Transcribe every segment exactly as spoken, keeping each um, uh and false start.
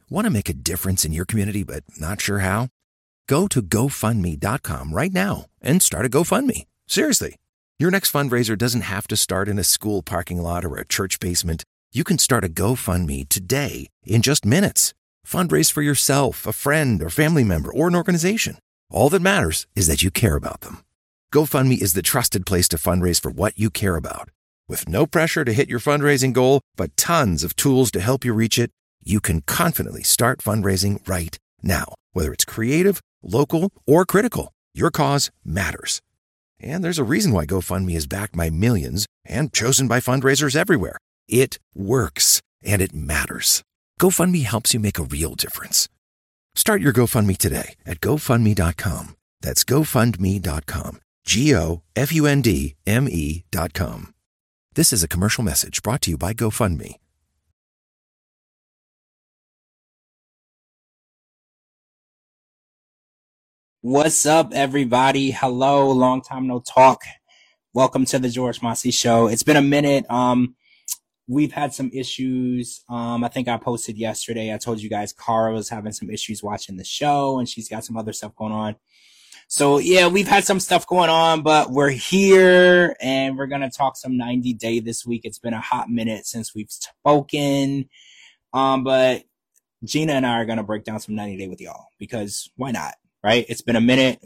Want to make a difference in your community but not sure how? Go to go fund me dot com right now and start a GoFundMe. Seriously. Your next fundraiser doesn't have to start in a school parking lot or a church basement. You can start a GoFundMe today in just minutes. Fundraise for yourself, a friend, or family member, or an organization. All that matters is that you care about them. GoFundMe is the trusted place to fundraise for what you care about. With no pressure to hit your fundraising goal, but tons of tools to help you reach it, you can confidently start fundraising right now. Whether it's creative, local, or critical, your cause matters. And there's a reason why GoFundMe is backed by millions and chosen by fundraisers everywhere. It works, and it matters. GoFundMe helps you make a real difference. Start your GoFundMe today at go fund me dot com. That's go fund me dot com. G O F U N D M E dot com. This is a commercial message brought to you by GoFundMe. What's up, everybody? Hello, long time no talk. Welcome to the George Mossey Show. It's been a minute. Um, we've had some issues. Um, I think I posted yesterday. I told you guys Cara was having some issues watching the show, and she's got some other stuff going on. So yeah, we've had some stuff going on, but we're here, and we're gonna talk some ninety day this week. It's been a hot minute since we've spoken, um, but Gina and I are gonna break down some ninety day with y'all because why not? Right? It's been a minute.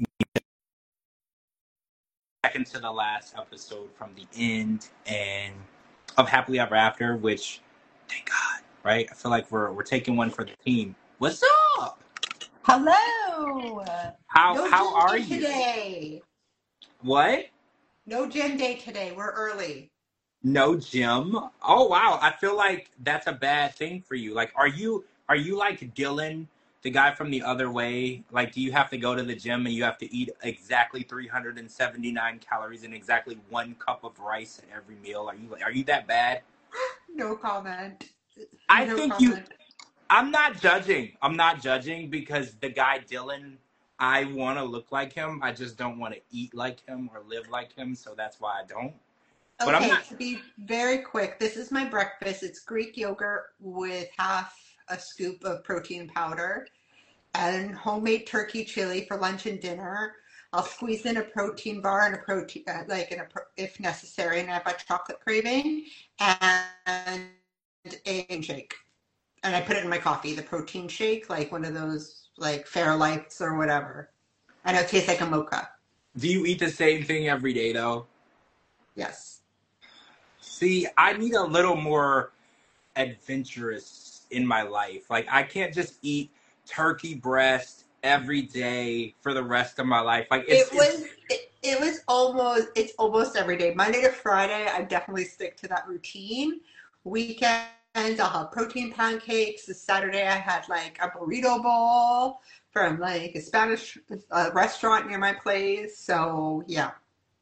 Back into the last episode from the end and of Happily Ever After, which, thank God, right? I feel like we're we're taking one for the team. What's up? Hello. How no how are day you today? What? No gym day today. We're early. No gym? Oh wow! I feel like that's a bad thing for you. Like, are you are you like Dylan, the guy from The Other Way? Like, do you have to go to the gym and you have to eat exactly three hundred seventy-nine calories and exactly one cup of rice at every meal? Are you are you that bad? No comment. I No think you. comment. I'm not judging. I'm not judging because the guy Dylan, I want to look like him. I just don't want to eat like him or live like him, so that's why I don't. But I'm Okay, not. to be very quick, this is my breakfast. It's Greek yogurt with half a scoop of protein powder and homemade turkey chili for lunch and dinner. I'll squeeze in a protein bar and a protein, uh, like in a, pro- if necessary, and I have a chocolate craving and a shake. And I put it in my coffee, the protein shake, like one of those like Fairlights or whatever. And it tastes like a mocha. Do you eat the same thing every day though? Yes. See, I need a little more adventurous in my life. Like, I can't just eat turkey breast every day for the rest of my life. Like, It it's, it's was it, it was almost it's almost every day. Monday to Friday, I definitely stick to that routine. Weekends, I'll have protein pancakes. This Saturday, I had like a burrito bowl from like a Spanish uh, restaurant near my place. So yeah.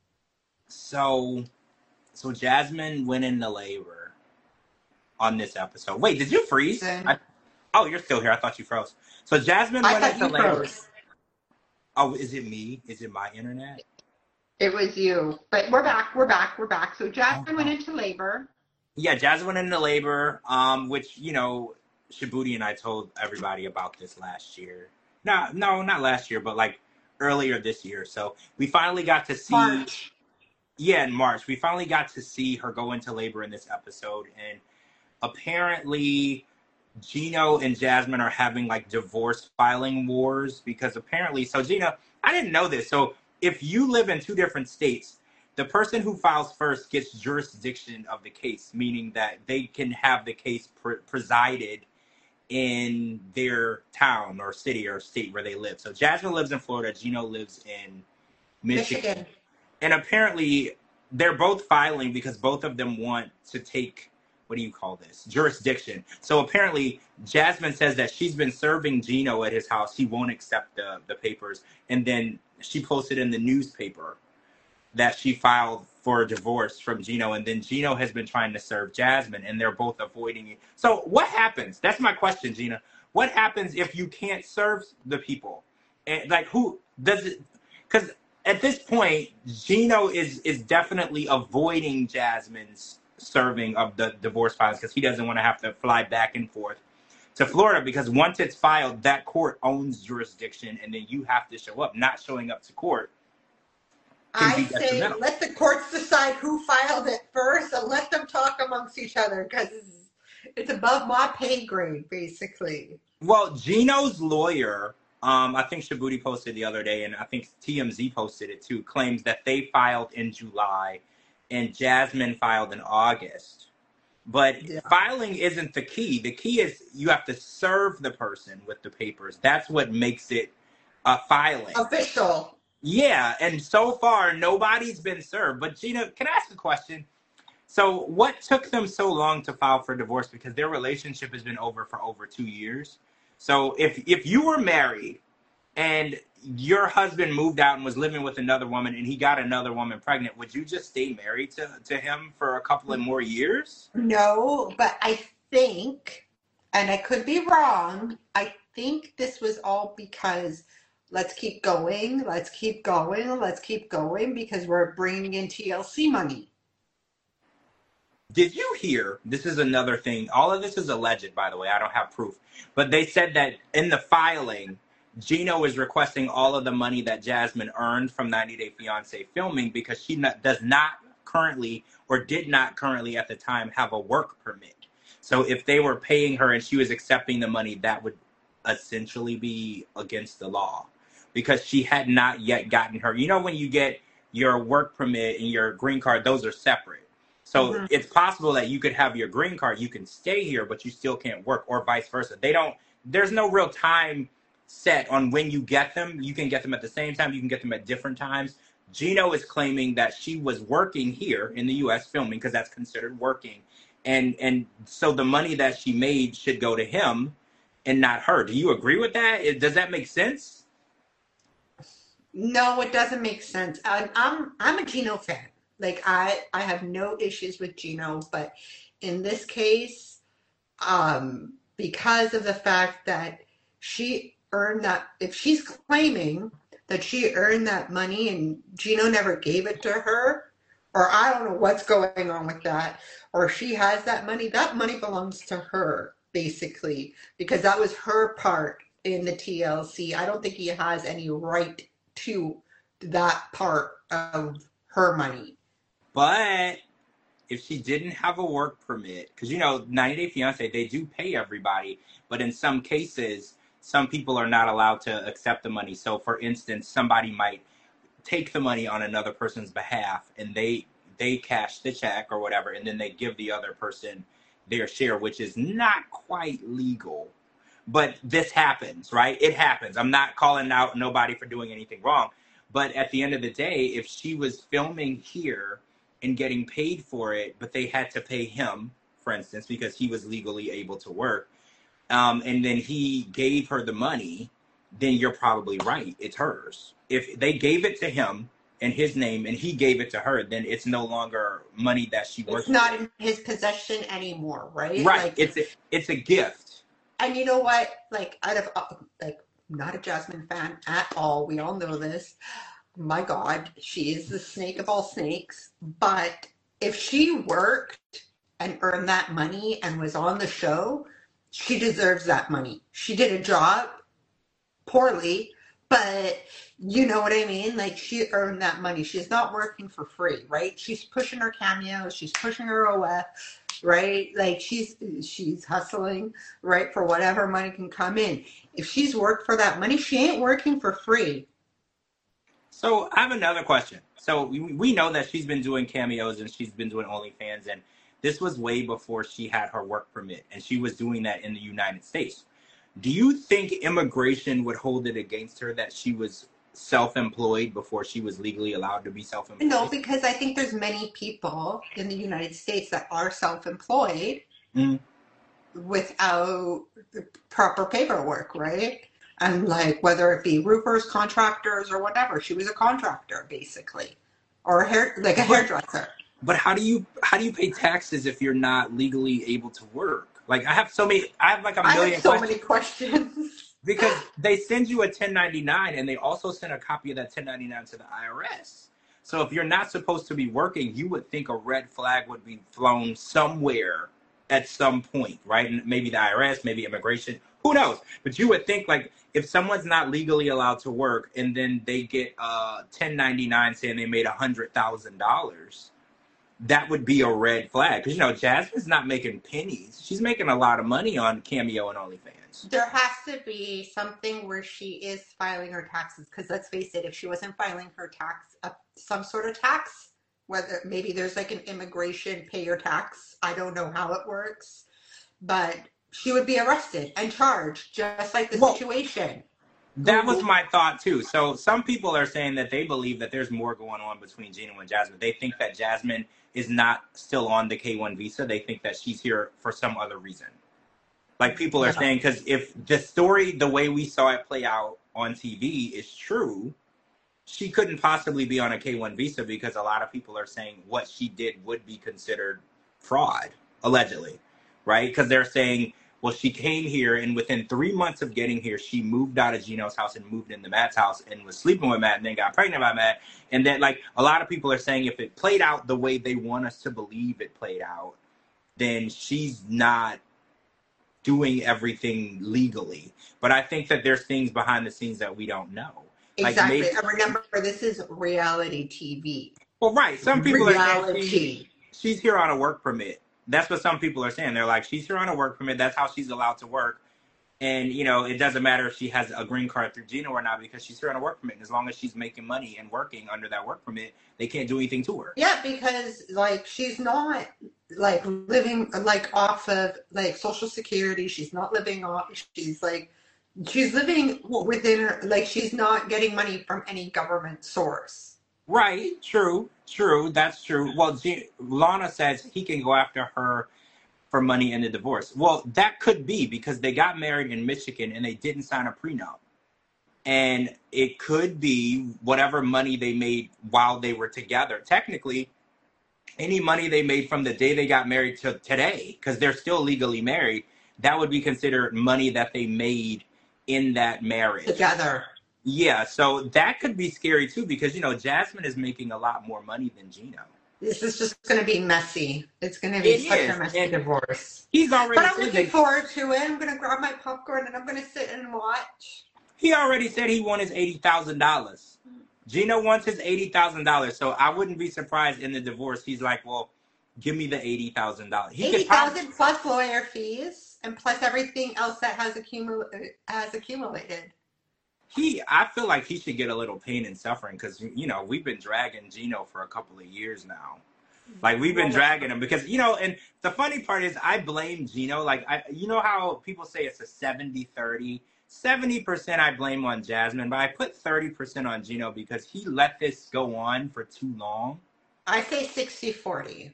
so. So Jasmine went into labor on this episode. Wait, did you freeze? Then I, oh, you're still here. I thought you froze. So Jasmine I went thought into you labor. froze. Oh, is it me? Is it my internet? It was you. But we're back, we're back, we're back. So Oh, Jasmine went oh. into labor. Yeah, Jasmine went into labor, um, which, you know, Shibuti and I told everybody about this last year. No, no, not last year, but like earlier this year. So we finally got to see, March. yeah, in March, we finally got to see her go into labor in this episode. And apparently Gino and Jasmine are having like divorce filing wars because apparently, so Gina, I didn't know this. So if you live in two different states, the person who files first gets jurisdiction of the case, meaning that they can have the case pre- presided in their town or city or state where they live. So Jasmine lives in Florida, Gino lives in Michigan. Michigan. And apparently they're both filing because both of them want to take, what do you call this? Jurisdiction. So apparently Jasmine says that she's been serving Gino at his house. He won't accept the, the papers. And then she posted in the newspaper that she filed for a divorce from Gino. And then Gino has been trying to serve Jasmine and they're both avoiding it. So what happens? That's my question, Gina. What happens if you can't serve the people? And like, who does it? Because at this point, Gino is is definitely avoiding Jasmine's serving of the divorce files because he doesn't want to have to fly back and forth to Florida, because once it's filed, that court owns jurisdiction, and then you have to show up. Not showing up to court can I be say detrimental. let the courts decide who filed it first and let them talk amongst each other because it's above my pay grade, basically. Well, Gino's lawyer, um, I think Shabuti posted the other day, and I think T M Z posted it too, claims that they filed in July and Jasmine filed in August. But Yeah. filing isn't the key. The key is you have to serve the person with the papers. That's what makes it uh, filing. Official. Yeah, and so far, nobody's been served. But Gina, can I ask a question? So what took them so long to file for divorce? Because their relationship has been over for over two years. So if if you were married and your husband moved out and was living with another woman and he got another woman pregnant, would you just stay married to, to him for a couple of more years? No, but I think, and I could be wrong, I think this was all because let's keep going, let's keep going, let's keep going because we're bringing in T L C money. Did you hear? This is another thing. All of this is alleged, by the way. I don't have proof. But they said that in the filing, Gino is requesting all of the money that Jasmine earned from ninety Day Fiancé filming because she not, does not currently, or did not currently at the time, have a work permit. So if they were paying her and she was accepting the money, that would essentially be against the law because she had not yet gotten her. You know, when you get your work permit and your green card, those are separate. So mm-hmm. It's possible that you could have your green card, you can stay here, but you still can't work, or vice versa. They don't, there's no real time set on when you get them. You can get them at the same time, you can get them at different times. Gino is claiming that she was working here in the U S filming because that's considered working. And and so the money that she made should go to him and not her. Do you agree with that? Does that make sense? No, it doesn't make sense. I'm I'm, I'm a Gino fan. Like, I, I have no issues with Gino, but in this case, um, because of the fact that she earned that, if she's claiming that she earned that money and Gino never gave it to her, or I don't know what's going on with that, or she has that money, that money belongs to her, basically, because that was her part in the T L C. I don't think he has any right to that part of her money. But if she didn't have a work permit, because, you know, ninety Day Fiancé, they do pay everybody. But in some cases, some people are not allowed to accept the money. So, for instance, somebody might take the money on another person's behalf and they they cash the check or whatever. And then they give the other person their share, which is not quite legal. But this happens, right? It happens. I'm not calling out nobody for doing anything wrong. But at the end of the day, if she was filming here and getting paid for it, but they had to pay him, for instance, because he was legally able to work, um, and then he gave her the money, then you're probably right. It's hers. If they gave it to him in his name and he gave it to her, then it's no longer money that she worked. It's not in his possession anymore, right? Right. Like, it's a, it's a gift. And you know what? Like, out of like, not a Jasmine fan at all. We all know this. My God, she is the snake of all snakes. But if she worked and earned that money and was on the show, she deserves that money. She did a job poorly, but you know what I mean? Like, she earned that money. She's not working for free, right? She's pushing her cameos. She's pushing her O F, right? Like, she's she's hustling, right, for whatever money can come in. If she's worked for that money, she ain't working for free. So I have another question. So we, we know that she's been doing cameos and she's been doing OnlyFans, and this was way before she had her work permit, and she was doing that in the United States. Do you think immigration would hold it against her that she was self-employed before she was legally allowed to be self-employed? No, because I think there's many people in the United States that are self-employed mm. without proper paperwork, right? And like, whether it be roofers, contractors, or whatever, she was a contractor basically, or a hair, like a hairdresser. But how do you how do you pay taxes if you're not legally able to work? Like, I have so many, I have like a million I have so questions. many questions. Because they send you a ten ninety-nine and they also send a copy of that ten ninety-nine to the I R S. So if you're not supposed to be working, you would think a red flag would be flown somewhere at some point, right? And maybe the I R S, maybe immigration, who knows? But you would think, like, if someone's not legally allowed to work and then they get uh ten ninety-nine saying they made one hundred thousand dollars, that would be a red flag. Because, you know, Jasmine's not making pennies. She's making a lot of money on Cameo and OnlyFans. There has to be something where she is filing her taxes. Because let's face it, if she wasn't filing her tax, uh, some sort of tax, whether maybe there's like an immigration pay your tax, I don't know how it works, but she would be arrested and charged, just like the Well, situation. that was my thought too. So some people are saying that they believe that there's more going on between Gino and Jasmine. They think that Jasmine is not still on the K one visa. They think that she's here for some other reason. Like people are Yeah. saying, because if the story, the way we saw it play out on T V is true, she couldn't possibly be on a K one visa, because a lot of people are saying what she did would be considered fraud, allegedly, right? Because they're saying, well, she came here and within three months of getting here, she moved out of Gino's house and moved into Matt's house and was sleeping with Matt and then got pregnant by Matt. And then, like, a lot of people are saying if it played out the way they want us to believe it played out, then she's not doing everything legally. But I think that there's things behind the scenes that we don't know. Like, Exactly. maybe, And remember, this is reality T V. well, right. Some people are saying she, Reality. she's here on a work permit. That's what some people are saying. They're like, she's here on a work permit. That's how she's allowed to work. And, you know, it doesn't matter if she has a green card through Gino or not, because she's here on a work permit. And as long as she's making money and working under that work permit, they can't do anything to her. Yeah, because like she's not like living like off of like Social Security. She's not living off. She's like she's living within her. Like she's not getting money from any government source. Right. True. True. That's true. Well, G- Lana says he can go after her for money in the divorce. Well, that could be because they got married in Michigan and they didn't sign a prenup. And it could be whatever money they made while they were together. Technically, any money they made from the day they got married to today, because they're still legally married, that would be considered money that they made in that marriage. Together. Yeah, so that could be scary too, because, you know, Jasmine is making a lot more money than Gino. This is just going to be messy. It's going to be It such is. a messy And divorce. he's already But I'm said looking that forward to it. I'm going to grab my popcorn and I'm going to sit and watch. he already said he won his eighty thousand dollars. Gino wants his eighty thousand dollars, so I wouldn't be surprised in the divorce. He's like, well, give me the eighty thousand dollars. He Eighty could probably, thousand plus lawyer fees and plus everything else that has accumul- has accumulated. he, I feel like he should get a little pain and suffering, because, you know, we've been dragging Gino for a couple of years now. Like, we've been dragging him because, you know, and the funny part is I blame Gino. Like, I, you know how people say it's a seventy thirty? seventy percent I blame on Jasmine, but I put thirty percent on Gino because he let this go on for too long. I say sixty forty.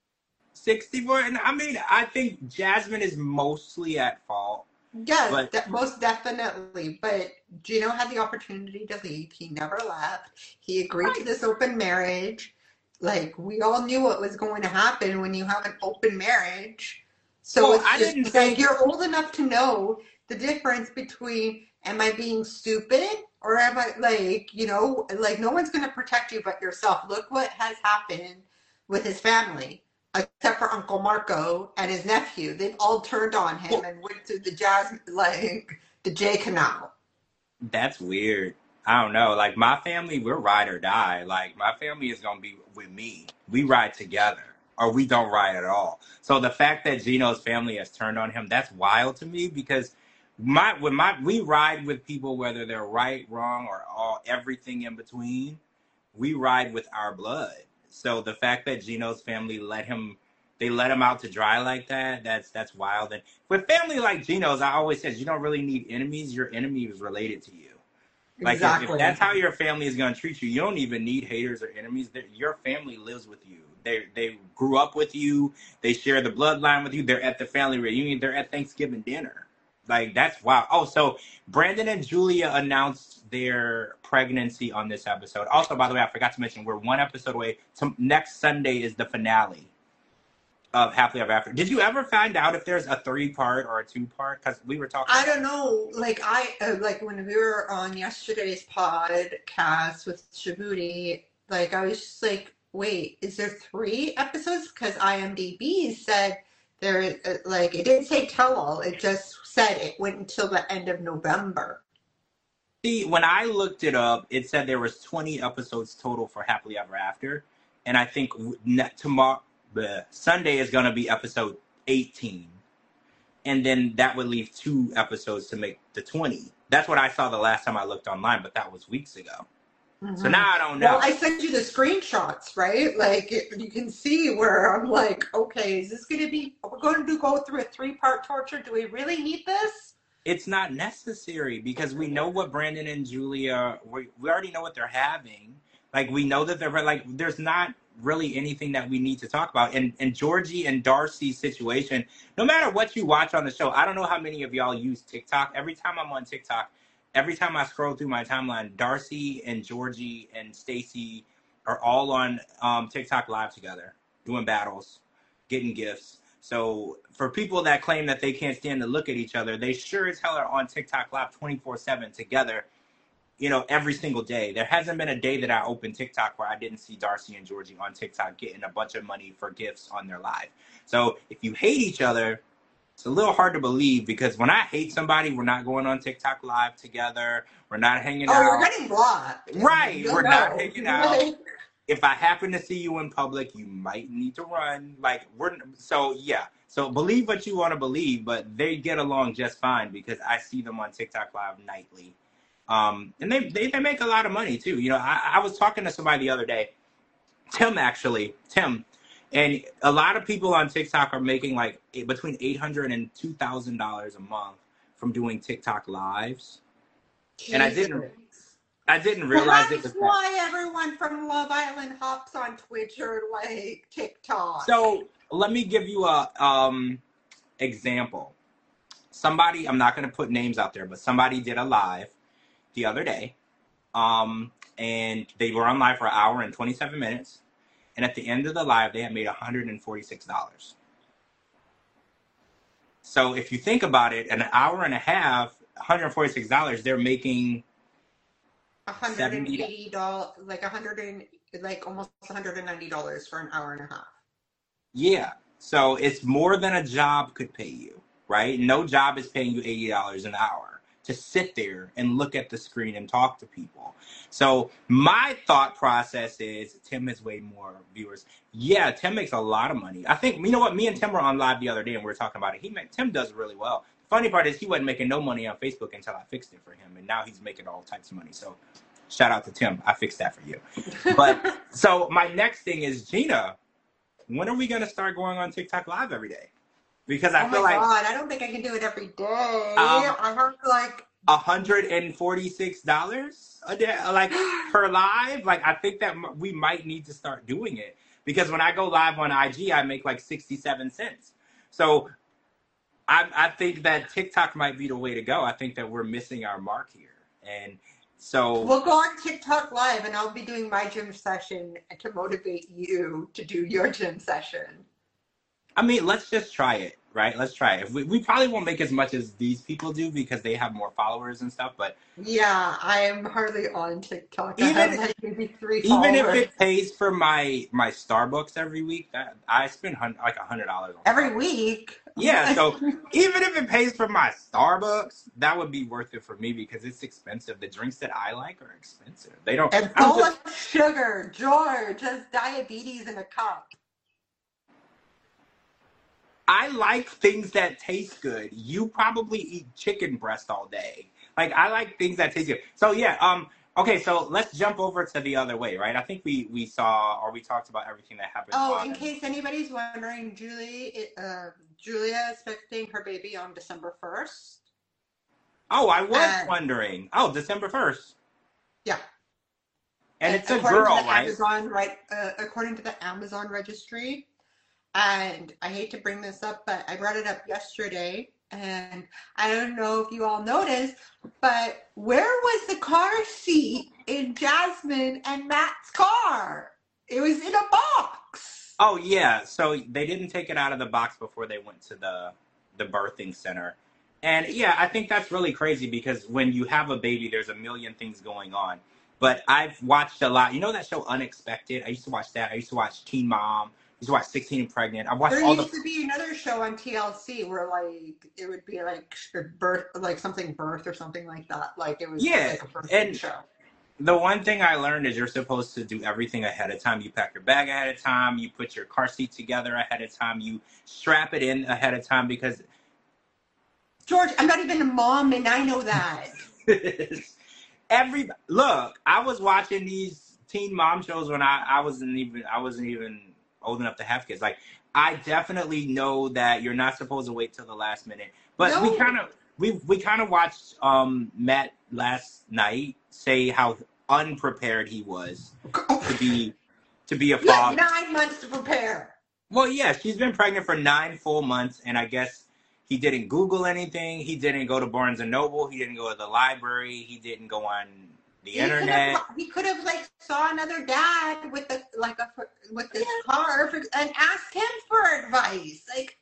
sixty-four, and I mean, I think Jasmine is mostly at fault. Yes, But de- most definitely. But Gino had the opportunity to leave. He never left. He agreed to right, this open marriage. Like, we all knew what was going to happen when you have an open marriage. So well, it's I just didn't like say, you're old enough to know the difference between am I being stupid or am I like, you know, like no one's going to protect you but yourself. Look what has happened with his family, except for Uncle Marco and his nephew. They've all turned on him well, and went to the jazz, like the J Canal. that's weird. I don't know. Like, my family, we're ride or die. Like, my family is going to be with me. We ride together, or we don't ride at all. So the fact that Gino's family has turned on him, that's wild to me, because my when my we ride with people, whether they're right, wrong, or all everything in between. We ride with our blood. So the fact that Gino's family let him, they let him out to dry like that, that's that's wild. And with family like Gino's, I always said, you don't really need enemies. Your enemy is related to you. Like, if, if Exactly. that's how your family is going to treat you, you don't even need haters or enemies. They're- Your family lives with you. They they grew up with you. They share the bloodline with you. They're at the family reunion. They're at Thanksgiving dinner. Like, that's wild. Oh, so Brandon and Julia announced their pregnancy on this episode. Also, by the way, I forgot to mention, we're one episode away. So next Sunday is the finale of Happily Ever After. Did you ever find out if there's a three part or a two part? Because we were talking I about don't know. Like I uh, like when we were on yesterday's podcast with Shabuti, like I was just like, wait, is there three episodes? Because IMDb said There, uh, like, it didn't say tell all. It just said it went until the end of November. See, when I looked it up, it said there was twenty episodes total for Happily Ever After, and I think tomorrow, Sunday is going to be episode eighteen, and then that would leave two episodes to make the twenty. That's what I saw the last time I looked online, but that was weeks ago. Mm-hmm. So now I don't know. Well, I sent you the screenshots, right? Like, it, you can see where I'm like, okay, is this going to be, we're going to go through a three-part torture? Do we really need this? It's not necessary because we know what Brandon and Julia, we, we already know what they're having. Like, we know that they're, like, there's not really anything that we need to talk about. And, and Georgie and Darcy's situation, no matter what you watch on the show, I don't know how many of y'all use TikTok. Every time I'm on TikTok, every time I scroll through my timeline, Darcy and Georgie and Stacey are all on um, TikTok live together, doing battles, getting gifts. So for people that claim that they can't stand to look at each other, they sure as hell are on TikTok live twenty-four seven together, you know, every single day. There hasn't been a day that I opened TikTok where I didn't see Darcy and Georgie on TikTok getting a bunch of money for gifts on their live. So if you hate each other, it's a little hard to believe because when I hate somebody, we're not going on TikTok live together. We're not hanging oh, out. Oh, you're getting blocked. Right. You'll we're know. not hanging out. Right. If I happen to see you in public, you might need to run. Like, we're, so yeah. So believe what you want to believe, but they get along just fine because I see them on TikTok live nightly. Um, and they, they, they make a lot of money too. You know, I, I was talking to somebody the other day, Tim actually, Tim, and a lot of people on TikTok are making like between eight hundred dollars and two thousand dollars a month from doing TikTok lives. Jesus. And I didn't, I didn't realize well, it was that. Why everyone from Love Island hops on Twitch or like TikTok. So let me give you a um example. Somebody, I'm not going to put names out there, but somebody did a live the other day, um, and they were on live for an hour and twenty-seven minutes, and at the end of the live, they had made one hundred forty-six dollars. So if you think about it, an hour and a half, one hundred forty-six dollars, they're making one hundred eighty dollars, like one hundred, like almost one hundred ninety dollars for an hour and a half. Yeah, so it's more than a job could pay you, right? No job is paying you eighty dollars an hour to sit there and look at the screen and talk to people. So my thought process is Tim has way more viewers. Yeah, Tim makes a lot of money. I think, you know what, me and Tim were on live the other day and we were talking about it. He make, Tim does really well. The funny part is he wasn't making no money on Facebook until I fixed it for him, and now he's making all types of money. So shout out to Tim. I fixed that for you. But so my next thing is, Gina, when are we going to start going on TikTok live every day? Because I oh feel my like God, I don't think I can do it every day. Um, I have like one hundred forty-six dollars a day, like per live. Like I think that we might need to start doing it because when I go live on I G, I make like sixty-seven cents. So I, I think that TikTok might be the way to go. I think that we're missing our mark here, and so we'll go on TikTok live, and I'll be doing my gym session to motivate you to do your gym session. I mean, let's just try it, right? Let's try it. We, we probably won't make as much as these people do because they have more followers and stuff, but yeah, I am hardly on TikTok. Even, I have like maybe three even followers. if it pays for my my Starbucks every week, that I spend hun- like a hundred dollars every week. Yeah, so even if it pays for my Starbucks, that would be worth it for me because it's expensive. The drinks that I like are expensive. They don't. And I'm full just- of sugar. George has diabetes in a cup. I like things that taste good. You probably eat chicken breast all day. Like, I like things that taste good. So, yeah, um, okay, so let's jump over to the other way, right? I think we, we saw, or we talked about everything that happened. Oh, on, in case anybody's wondering, Julie, uh, Julia is expecting her baby on December first. Oh, I was uh, wondering. Oh, December first. Yeah. And, and it's a according girl, to the right? Amazon, right? Uh, according to the Amazon registry. And I hate to bring this up, but I brought it up yesterday. And I don't know if you all noticed, but where was the car seat in Jasmine and Matt's car? It was in a box. Oh, yeah. So they didn't take it out of the box before they went to the, the birthing center. And, yeah, I think that's really crazy because when you have a baby, there's a million things going on. But I've watched a lot. You know that show Unexpected? I used to watch that. I used to watch Teen Mom, He's what, sixteen and pregnant. I watched There all the. used to be another show on T L C where like it would be like birth, like something birth or something like that. Like it was Yeah, like a birthing and show. the one thing I learned is you're supposed to do everything ahead of time. You pack your bag ahead of time. You put your car seat together ahead of time. You strap it in ahead of time because George, I'm not even a mom, and I know that. every look, I was watching these teen mom shows when I, I wasn't even I wasn't even old enough to have kids. Like I definitely know that you're not supposed to wait till the last minute. But No. we kind of we we kind of watched um, Matt last night say how unprepared he was to be to be a You had father. nine months to prepare. Well, yeah, she's been pregnant for nine full months, and I guess he didn't Google anything. He didn't go to Barnes and Noble. He didn't go to the library. He didn't go on the He internet. could have, he could have like saw another dad with a like a with this car for, and asked him for advice. Like,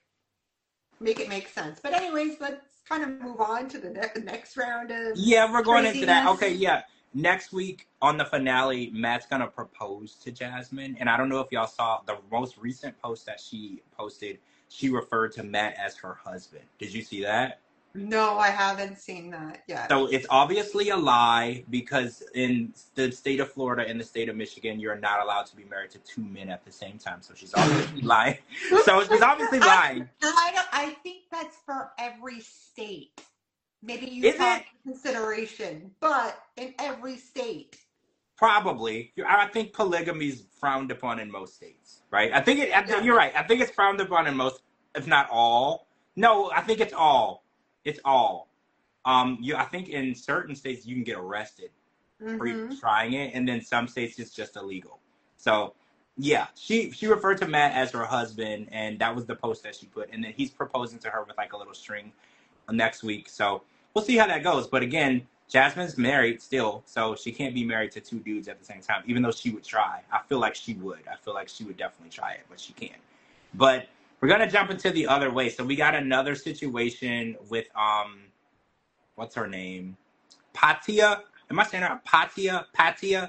make it make sense. But anyways, let's kind of move on to the ne- next round of Yeah, we're going into that. craziness. Okay, yeah. Next week on the finale, Matt's gonna propose to Jasmine, and I don't know if y'all saw the most recent post that she posted. She referred to Matt as her husband. Did you see that? No, I haven't seen that yet. So it's obviously a lie because in the state of Florida and the state of Michigan, you're not allowed to be married to two men at the same time. So she's obviously lying. So she's obviously lying. I, I, don't, I think that's for every state. Maybe you Is have it? consideration, but in every state. Probably. I think polygamy is frowned upon in most states, right? I think it. I think, you're right. I think it's frowned upon in most, if not all. No, I think it's all. It's all. Um, you. I think in certain states you can get arrested Mm-hmm. for even trying it, and then some states it's just illegal. So, yeah, she she referred to Matt as her husband, and that was the post that she put. And then he's proposing to her with like a little string next week. So we'll see how that goes. But again, Jasmine's married still, so she can't be married to two dudes at the same time, even though she would try. I feel like she would. I feel like she would definitely try it, but she can't. But we're going to jump into the other way. So we got another situation with, um, what's her name? Patia. Am I saying that? Patia? Patia?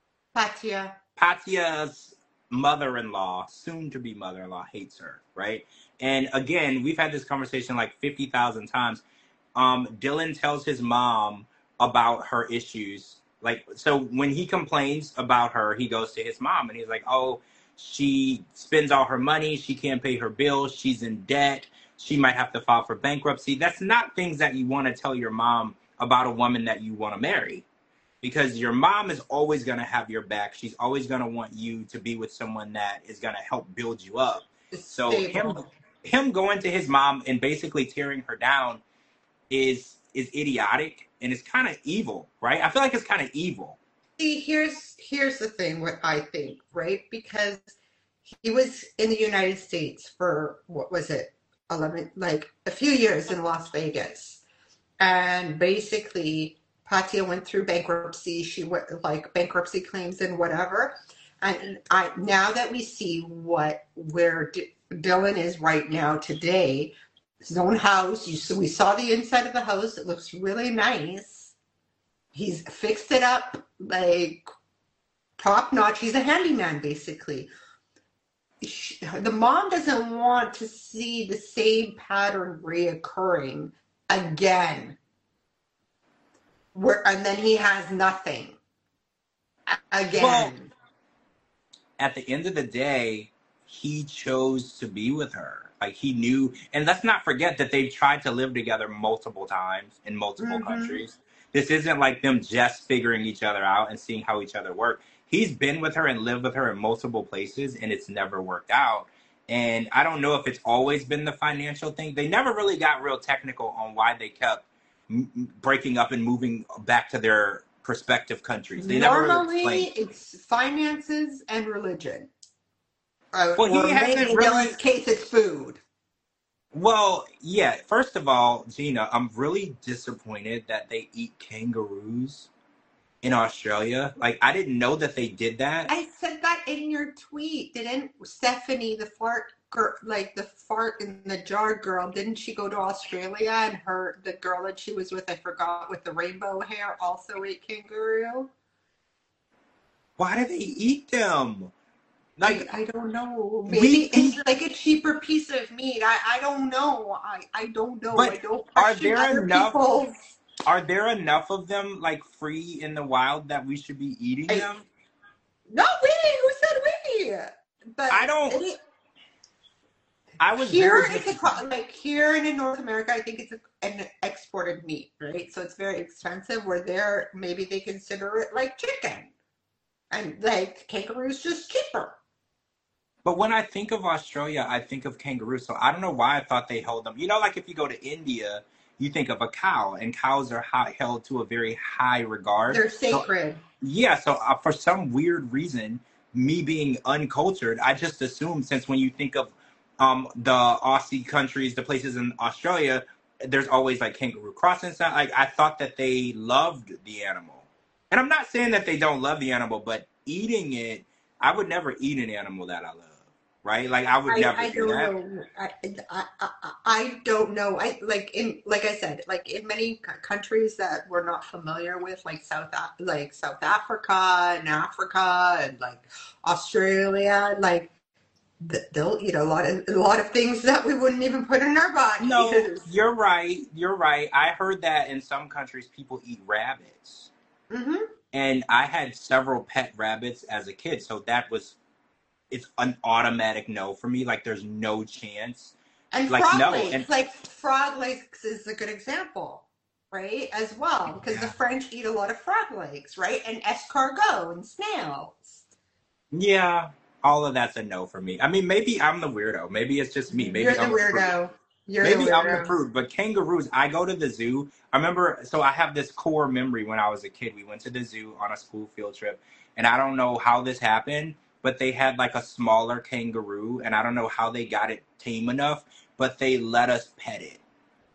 Patia. Patia's mother-in-law, soon-to-be mother-in-law, hates her, right? And again, we've had this conversation like fifty thousand times. Um, Dylan tells his mom about her issues. Like, so when he complains about her, he goes to his mom and he's like, oh, she spends all her money. She can't pay her bills. She's in debt. She might have to file for bankruptcy. That's not things that you want to tell your mom about a woman that you want to marry, because your mom is always going to have your back. She's always going to want you to be with someone that is going to help build you up. So him, him going to his mom and basically tearing her down is is idiotic, and it's kind of evil, right? I feel like it's kind of evil. See, here's here's the thing, what I think, right? Because he was in the United States for, what was it, eleven, like a few years in Las Vegas. And basically, Patia went through bankruptcy. She went, like, bankruptcy claims and whatever. And I now that we see what where D- Dylan is right now today, his own house. You so we saw the inside of the house. It looks really nice. He's fixed it up like top notch. He's a handyman, basically. She, the mom doesn't want to see the same pattern reoccurring again. Where and then he has nothing again. Well, at the end of the day, he chose to be with her. Like, he knew, and let's not forget that they've tried to live together multiple times in multiple Mhm. countries. This isn't like them just figuring each other out and seeing how each other work. He's been with her and lived with her in multiple places, and it's never worked out. And I don't know if it's always been the financial thing. They never really got real technical on why they kept m- breaking up and moving back to their prospective countries. They never really Normally, explained. it's finances and religion. Uh, Well, or he maybe hasn't in really. Dylan's case, it's food. Well, yeah. First of all, Gina, I'm really disappointed that they eat kangaroos in Australia. Like, I didn't know that they did that. I said that in your tweet. Didn't Stephanie, the fart girl, like the fart in the jar girl, didn't she go to Australia and her the girl that she was with, I forgot, with the rainbow hair, also ate kangaroo? Why do they eat them? I, Like I don't know. we Maybe it's eat, like a cheaper piece of meat. I, I don't know. I, I don't know. I but don't are question there other enough? people's. Are there enough of them like free in the wild that we should be eating I, them? not we. Who said we? But I don't. it, I was here very it's a disappointed. co- like here in North America, I think it's a, an exported meat, right? So it's very expensive. Where there, maybe they consider it like chicken, and like kangaroo's just cheaper. But when I think of Australia, I think of kangaroos. So I don't know why I thought they held them. You know, like if you go to India, you think of a cow, and cows are high, held to a very high regard. They're So sacred. yeah, so uh, for some weird reason, me being uncultured, I just assumed since when you think of um the Aussie countries, the places in Australia, there's always like kangaroo crossing stuff. Like I thought that they loved the animal, and I'm not saying that they don't love the animal, but eating it, I would never eat an animal that I love, right? Like I would I, never I do don't that. know. I, I, I, I don't know. I like in like I said, like in many c- countries that we're not familiar with, like South Af- like South Africa and Africa and like Australia, like th- they'll eat a lot of a lot of things that we wouldn't even put in our No, bodies. you're right. You're right. I heard that in some countries people eat rabbits. Hmm. And I had several pet rabbits as a kid, so that was it's an automatic no for me. Like there's no chance. And Like frog no, and legs, like frog legs is a good example, right? As well, because the yeah, French eat a lot of frog legs, right? And escargot and snails. yeah, all of that's a no for me. I mean, maybe I'm the weirdo. Maybe it's just me. You're Maybe the I'm a prude. weirdo. You're the Maybe I'm the weirdo. prude. But kangaroos, I go to the zoo. I remember, so I have this core memory when I was a kid. We went to the zoo on a school field trip, and I don't know how this happened, but they had like a smaller kangaroo, and I don't know how they got it tame enough, but they let us pet it.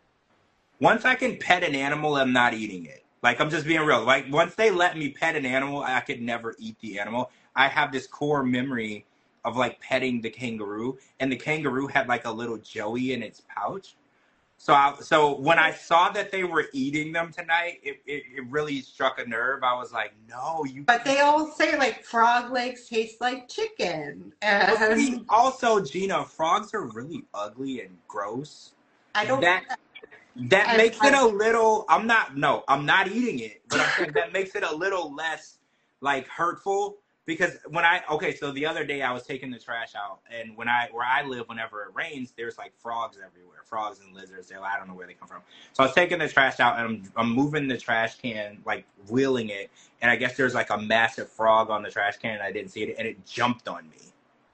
Once I can pet an animal, I'm not eating it. Like I'm just being real. Like once they let me pet an animal, I could never eat the animal. I have this core memory of like petting the kangaroo, and the kangaroo had like a little joey in its pouch. So I, so when I saw that they were eating them tonight, it, it, it really struck a nerve. I was like, no, you But can't. they all say like frog legs taste like chicken, But see, and also, Gina, frogs are really ugly and gross. I don't. That that As makes it as a little, I'm not, no, I'm not eating it, but I'm saying that makes it a little less like hurtful because when I, okay, so the other day I was taking the trash out, and when I, where I live, whenever it rains, there's like frogs everywhere, frogs and lizards. They're, I don't know where they come from. So I was taking the trash out, and I'm, I'm moving the trash can, like wheeling it, and I guess there's like a massive frog on the trash can, and I didn't see it, and it jumped on me.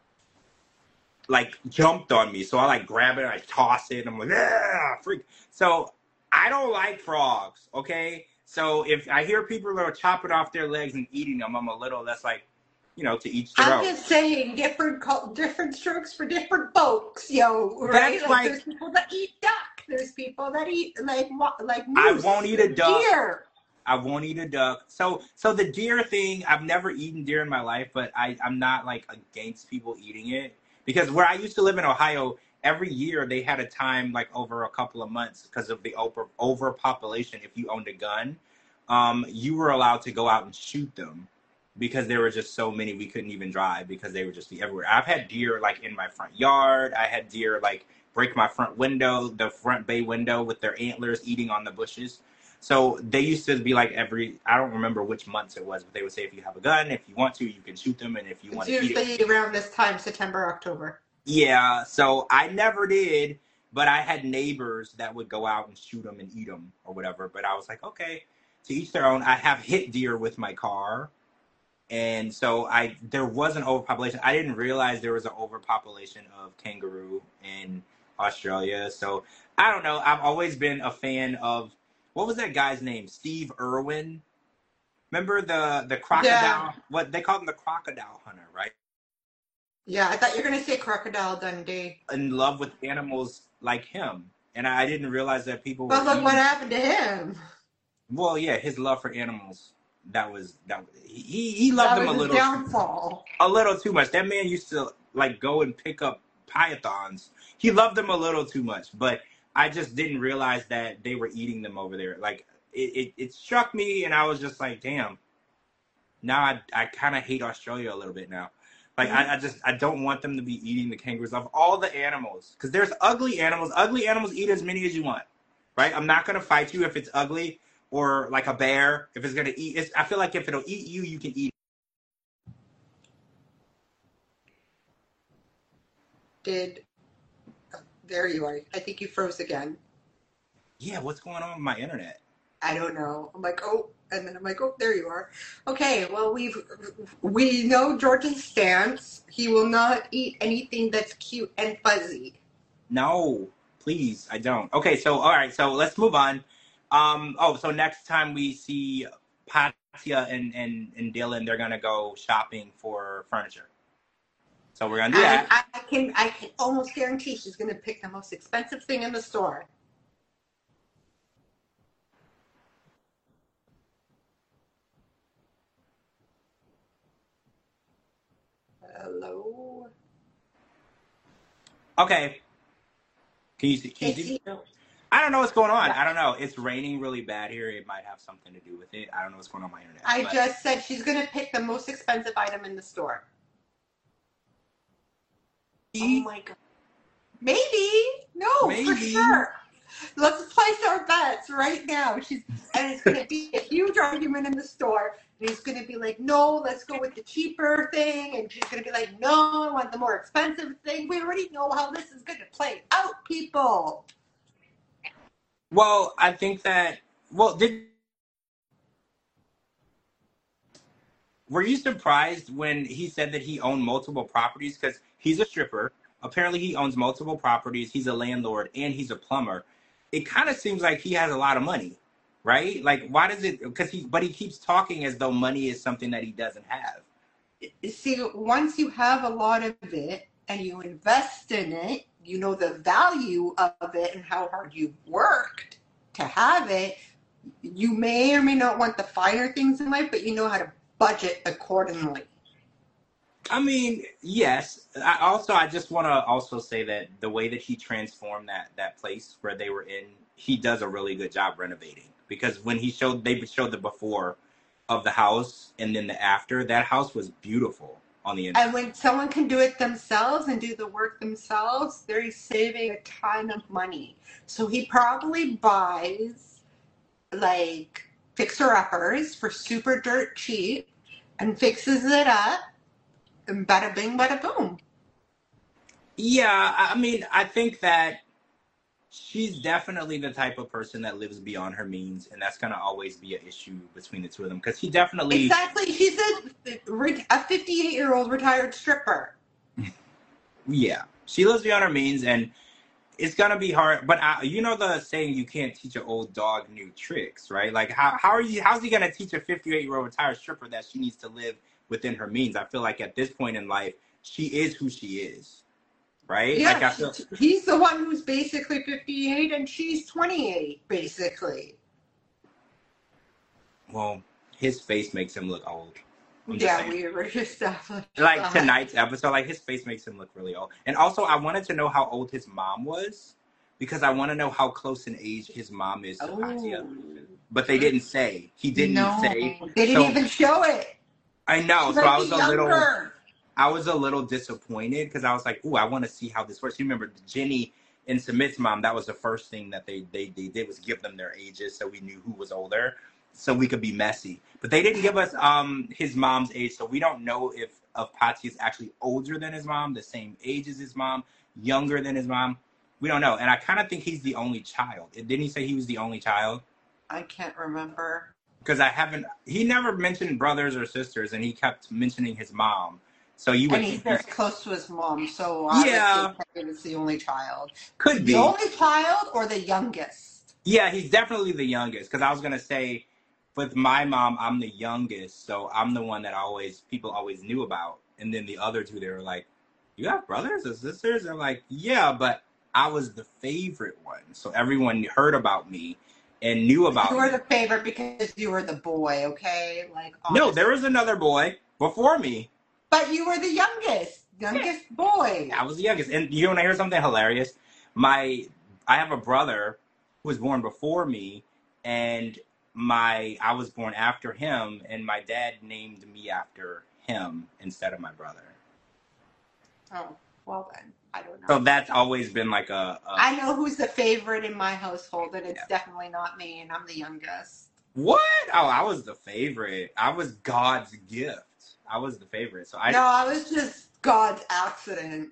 Like jumped on me. So I like grab it and I toss it and I'm like, yeah, freak. So I don't like frogs, okay? So if I hear people are chopping off their legs and eating them, I'm a little less like, you know, to each their I'm own. just saying, different cul- different strokes for different folks, yo. Right? That's Like like there's people that eat duck. There's people that eat like wa- like I won't moose eat a and duck. deer. I won't eat a duck. So so the deer thing, I've never eaten deer in my life, but I, I'm not like against people eating it. Because where I used to live in Ohio, every year they had a time like over a couple of months because of the over overpopulation. If you owned a gun, um, you were allowed to go out and shoot them because there were just so many we couldn't even drive because they would just be everywhere. I've had deer like in my front yard. I had deer like break my front window, the front bay window with their antlers eating on the bushes. So they used to be like every, I don't remember which months it was, but they would say if you have a gun, if you want to, you can shoot them, and if you It's want to eat it. usually around this time, September, October. Yeah, so I never did, but I had neighbors that would go out and shoot them and eat them or whatever. But I was like, okay, to each their own. I have hit deer with my car, and so I there was an overpopulation. I didn't realize there was an overpopulation of kangaroo in Australia. So I don't know. I've always been a fan of what was that guy's name? Steve Irwin. Remember the the Yeah, crocodile? What they called him, the crocodile hunter, right? yeah. I thought you were gonna say Crocodile Dundee, In love with animals like him, and I didn't realize that people but were look what eating. happened to him. Well, yeah, his love for animals. That was that. He he loved That them was a his little too downfall. a little too much. That man used to like go and pick up pythons. He loved them a little too much, but I just didn't realize that they were eating them over there. Like it, it, it struck me, and I was just like, damn. Now I I kind of hate Australia a little bit now. Like, I, I just, I don't want them to be eating the kangaroos of all the animals. Because there's ugly animals. Ugly animals eat as many as you want, right? I'm not going to fight you if it's ugly, or like a bear, if it's going to eat. It's, I feel like if it'll eat you, you can eat it. Did, oh, there you are. I think you froze again. Yeah, what's going on with my internet? I don't know. I'm like, oh, and then I'm like, oh, there you are. Okay, well, we've we know George's stance. He will not eat anything that's cute and fuzzy. No, please, I don't. Okay, so all right, so let's move on. Um, oh, so next time we see Patia and, and, and Dylan, they're gonna go shopping for furniture. So we're gonna do And that. I can I can almost guarantee she's gonna pick the most expensive thing in the store. Hello. Okay. Can you see? Can you It's see? you. I don't know what's going on. Yeah. I don't know. It's raining really bad here. It might have something to do with it. I don't know what's going on with my internet. I but- just said she's gonna pick the most expensive item in the store. Oh my god. Maybe. No, Maybe. for sure. Let's place our bets right now. She's and it's gonna be a huge argument in the store. And he's gonna be like, no, let's go with the cheaper thing, and she's gonna be like, no, I want the more expensive thing. We already know how this is gonna play out, people. Well, I think that. Well, did were you surprised when he said that he owned multiple properties? Because he's a stripper. Apparently, he owns multiple properties. He's a landlord and he's a plumber. It kind of seems like he has a lot of money, right? Like, why does it? Because he, but he keeps talking as though money is something that he doesn't have. See, once you have a lot of it and you invest in it, you know the value of it and how hard you worked to have it. You may or may not want the finer things in life, but you know how to budget accordingly. I mean, yes. I also, I just want to also say that the way that he transformed that that place where they were in, he does a really good job renovating. Because when he showed, they showed the before of the house and then the after, that house was beautiful on the inside. And when someone can do it themselves and do the work themselves, they're saving a ton of money. So he probably buys like fixer-uppers for super dirt cheap and fixes it up, and bada bing, bada boom. Yeah, I mean, I think that she's definitely the type of person that lives beyond her means, and that's going to always be an issue between the two of them. Because he definitely... Exactly. She's a, a fifty-eight-year-old retired stripper. Yeah, she lives beyond her means, and it's gonna be hard. But I, you know the saying, you can't teach an old dog new tricks, right? Like, how how are you? How's he gonna teach a fifty-eight-year-old retired stripper that she needs to live within her means? I feel like at this point in life, she is who she is, right? Yeah, like I feel, he's the one who's basically fifty-eight, and she's twenty-eight, basically. Well, his face makes him look old. Yeah, saying. we were just established. Like tonight's episode, like his face makes him look really old. And also, I wanted to know how old his mom was because I want to know how close in age his mom is to oh. Patia. But they didn't say. He didn't no, say. They didn't so, even show it. I know. She so I was a younger. little. I was a little disappointed because I was like, "Ooh, I want to see how this works." You remember Jenny and Submit's mom? That was the first thing that they they they did was give them their ages, so we knew who was older, so we could be messy. But they didn't give us um his mom's age, so we don't know if if Patia is actually older than his mom, the same age as his mom, younger than his mom. We don't know, and I kind of think he's the only child. Didn't he say he was the only child? I can't remember because I haven't. He never mentioned brothers or sisters, and he kept mentioning his mom. So you would. And he's very close to his mom, so yeah, he was the only child. Could be the only child or the youngest. Yeah, he's definitely the youngest. Because I was gonna say, with my mom, I'm the youngest, so I'm the one that always people always knew about. And then the other two, they were like, "You have brothers or sisters?" I'm like, "Yeah," but I was the favorite one, so everyone heard about me and knew about me. You were the favorite because you were the boy, okay? Like honestly. No, there was another boy before me. But you were the youngest, youngest boy. I was the youngest. And you want to hear something hilarious? My, I have a brother who was born before me, and my, I was born after him, and my dad named me after him instead of my brother. Oh, well then, I don't So know. that's always been like a, a I know who's the favorite in my household, and it's yeah. definitely not me, and I'm the youngest. What? Oh, I was the favorite. I was God's gift. I was the favorite. So No, I. I was just God's accident.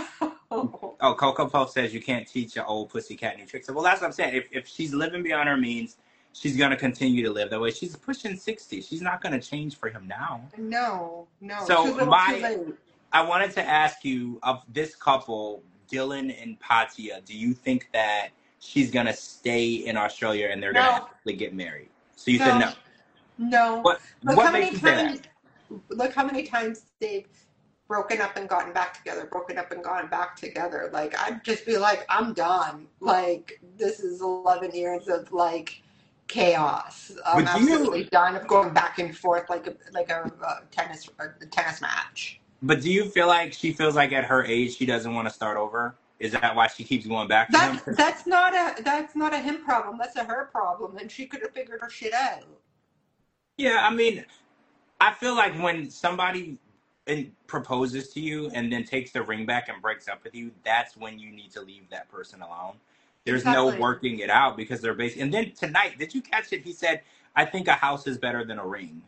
Oh, Coco Puff says you can't teach an old pussycat new tricks. Well, that's what I'm saying. If if she's living beyond her means, she's gonna continue to live that way. She's pushing sixty. She's not gonna change for him now. No, no, too So little, too my, late. I wanted to ask you of this couple, Dylan and Patia. Do you think that she's gonna stay in Australia and they're gonna No, actually get married? So you said no, no. no. What Look what how makes many you say that? times. Look how many times they've broken up and gotten back together, broken up and gotten back together. Like I'd just be like, I'm done. Like this is eleven years of like chaos. I'm But do you absolutely done of going back and forth like a like a, a tennis a tennis match. but do you feel like she feels like at her age she doesn't want to start over? Is that why she keeps going back to him? That's that's not a that's not a him problem. That's a her problem, and she could have figured her shit out. Yeah, I mean, I feel like when somebody and proposes to you and then takes the ring back and breaks up with you, that's when you need to leave that person alone. There's no Exactly. working it out because they're basically. And then tonight, did you catch it? He said, "I think a house is better than a ring."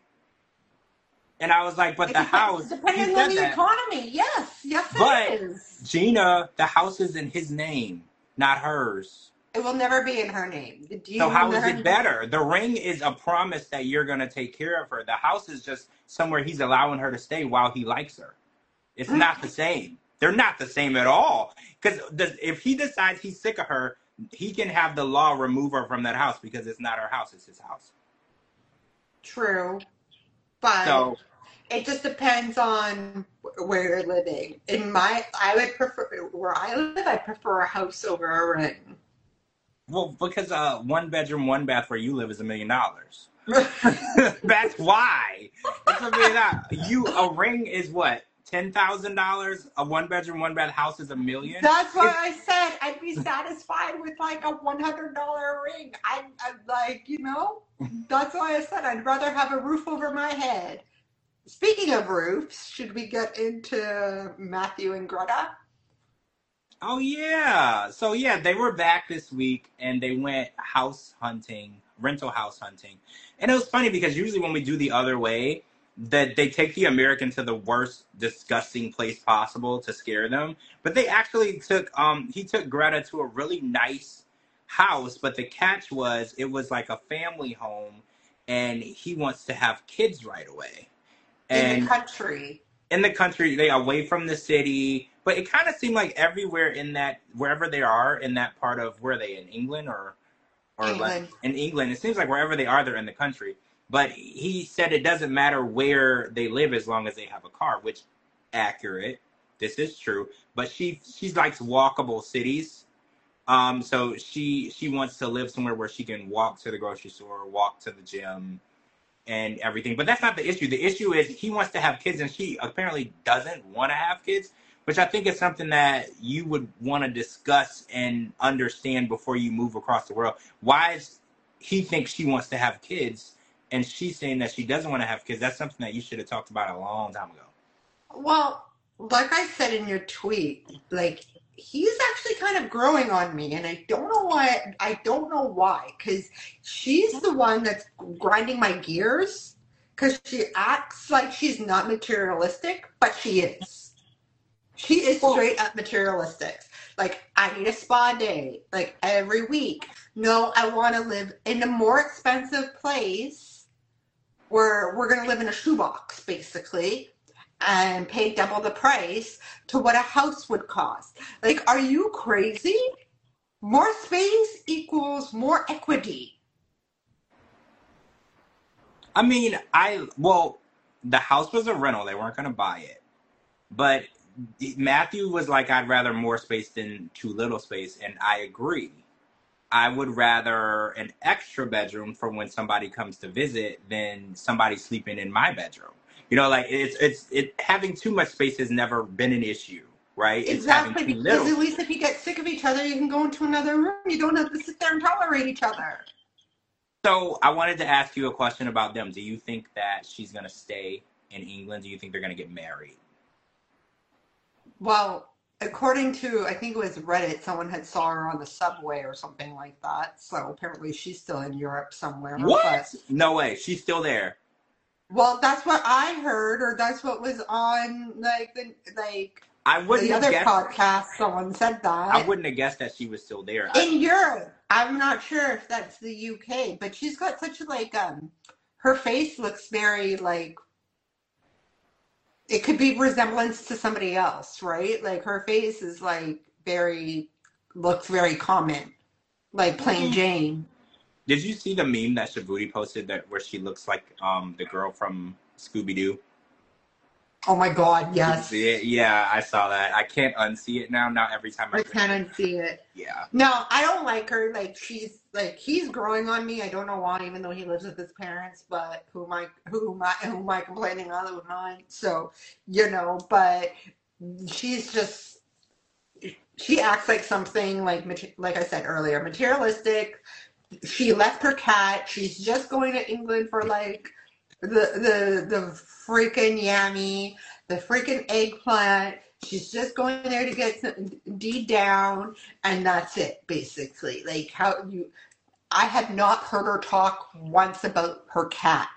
And I was like, "But It the depends house." He depending on said the that, economy. Yes, yes, but it is. Gina, the house is in his name, not hers. It will never be in her name. The So deed will how is never. it better? The ring is a promise that you're going to take care of her. The house is just somewhere he's allowing her to stay while he likes her. It's not the same. They're not the same at all. Because if he decides he's sick of her, he can have the law remove her from that house because it's not her house, it's his house. True, but So, it just depends on where you're living. In my, I would prefer where I live. I prefer a house over a ring. well, because uh, one bedroom, one bath where you live is a million dollars. That's why. It's a million dollars. You, a ring is what? ten thousand dollars? A one bedroom, one bath house is a million? That's why It's, I said I'd be satisfied with like a one hundred dollar ring. I, I like, you know, that's why I said I'd rather have a roof over my head. Speaking of roofs, should we get into Matthew and Greta? oh, yeah. So, yeah, they were back this week and they went house hunting, rental house hunting. And it was funny because usually when we do the other way, that they take the American to the worst, disgusting place possible to scare them. But they actually took, um, he took Greta to a really nice house. But the catch was it was like a family home and he wants to have kids right away. In the And country. in the country, they away from the city. But it kind of seemed like everywhere in that, wherever they are in that part of, where are they, in England or, or like England. in England, it seems like wherever they are, they're in the country. But he said it doesn't matter where they live as long as they have a car, which accurate. This is true. But she she likes walkable cities. Um, so she she wants to live somewhere where she can walk to the grocery store, walk to the gym, and everything. But that's not the issue. The issue is he wants to have kids, and she apparently doesn't want to have kids, which I think is something that you would want to discuss and understand before you move across the world. Why is he thinks she wants to have kids, and she's saying that she doesn't want to have kids? That's something that you should have talked about a long time ago. Well, like I said in your tweet, like he's actually kind of growing on me, and I don't know why. I don't know why, because she's the one that's grinding my gears. Because she acts like she's not materialistic, but she is. She is Well, straight up materialistic. Like, I need a spa day, like every week. No, I want to live in a more expensive place where we're going to live in a shoebox, basically, and pay double the price to what a house would cost. Like, are you crazy? More space equals more equity. I mean, I well, the house was a rental; they weren't going to buy it. But Matthew was like, "I'd rather more space than too little space," and I agree. I would rather an extra bedroom for when somebody comes to visit than somebody sleeping in my bedroom. You know, like it's it's it having too much space has never been an issue, right? It's having Exactly, too because little at least space. if you get sick of each other, you can go into another room. You don't have to sit there and tolerate each other. So I wanted to ask you a question about them. Do you think that she's gonna stay in England? Do you think they're gonna get married? Well, according to, I think it was Reddit, someone had saw her on the subway or something like that. So apparently she's still in Europe somewhere. But What? No way. She's still there. well, that's what I heard, or that's what was on like the like I wouldn't the have other guessed. podcast. Someone said I that wouldn't have guessed that she was still there. I, in Europe. I'm not sure if that's the U K, but she's got such a like um, her face looks very like it could be resemblance to somebody else, right? Like her face is like very looks very common, like plain Jane. Did you see the meme that Shavuti posted that where she looks like um the girl from Scooby Doo? Oh my God, yes. See it? Yeah, I saw that. I can't unsee it now. Now every time I, I can't unsee it. Yeah. No, I don't like her. Like she's like he's growing on me. I don't know why, even though he lives with his parents. But who am I? Who am I? Who am I complaining on? So you know, but she's just she acts like something like like I said earlier, materialistic. She left her cat. She's just going to England for like the the the freaking yammy, the freaking eggplant. She's just going there to get some D down, and that's it, basically. Like how you, I have not heard her talk once about her cat.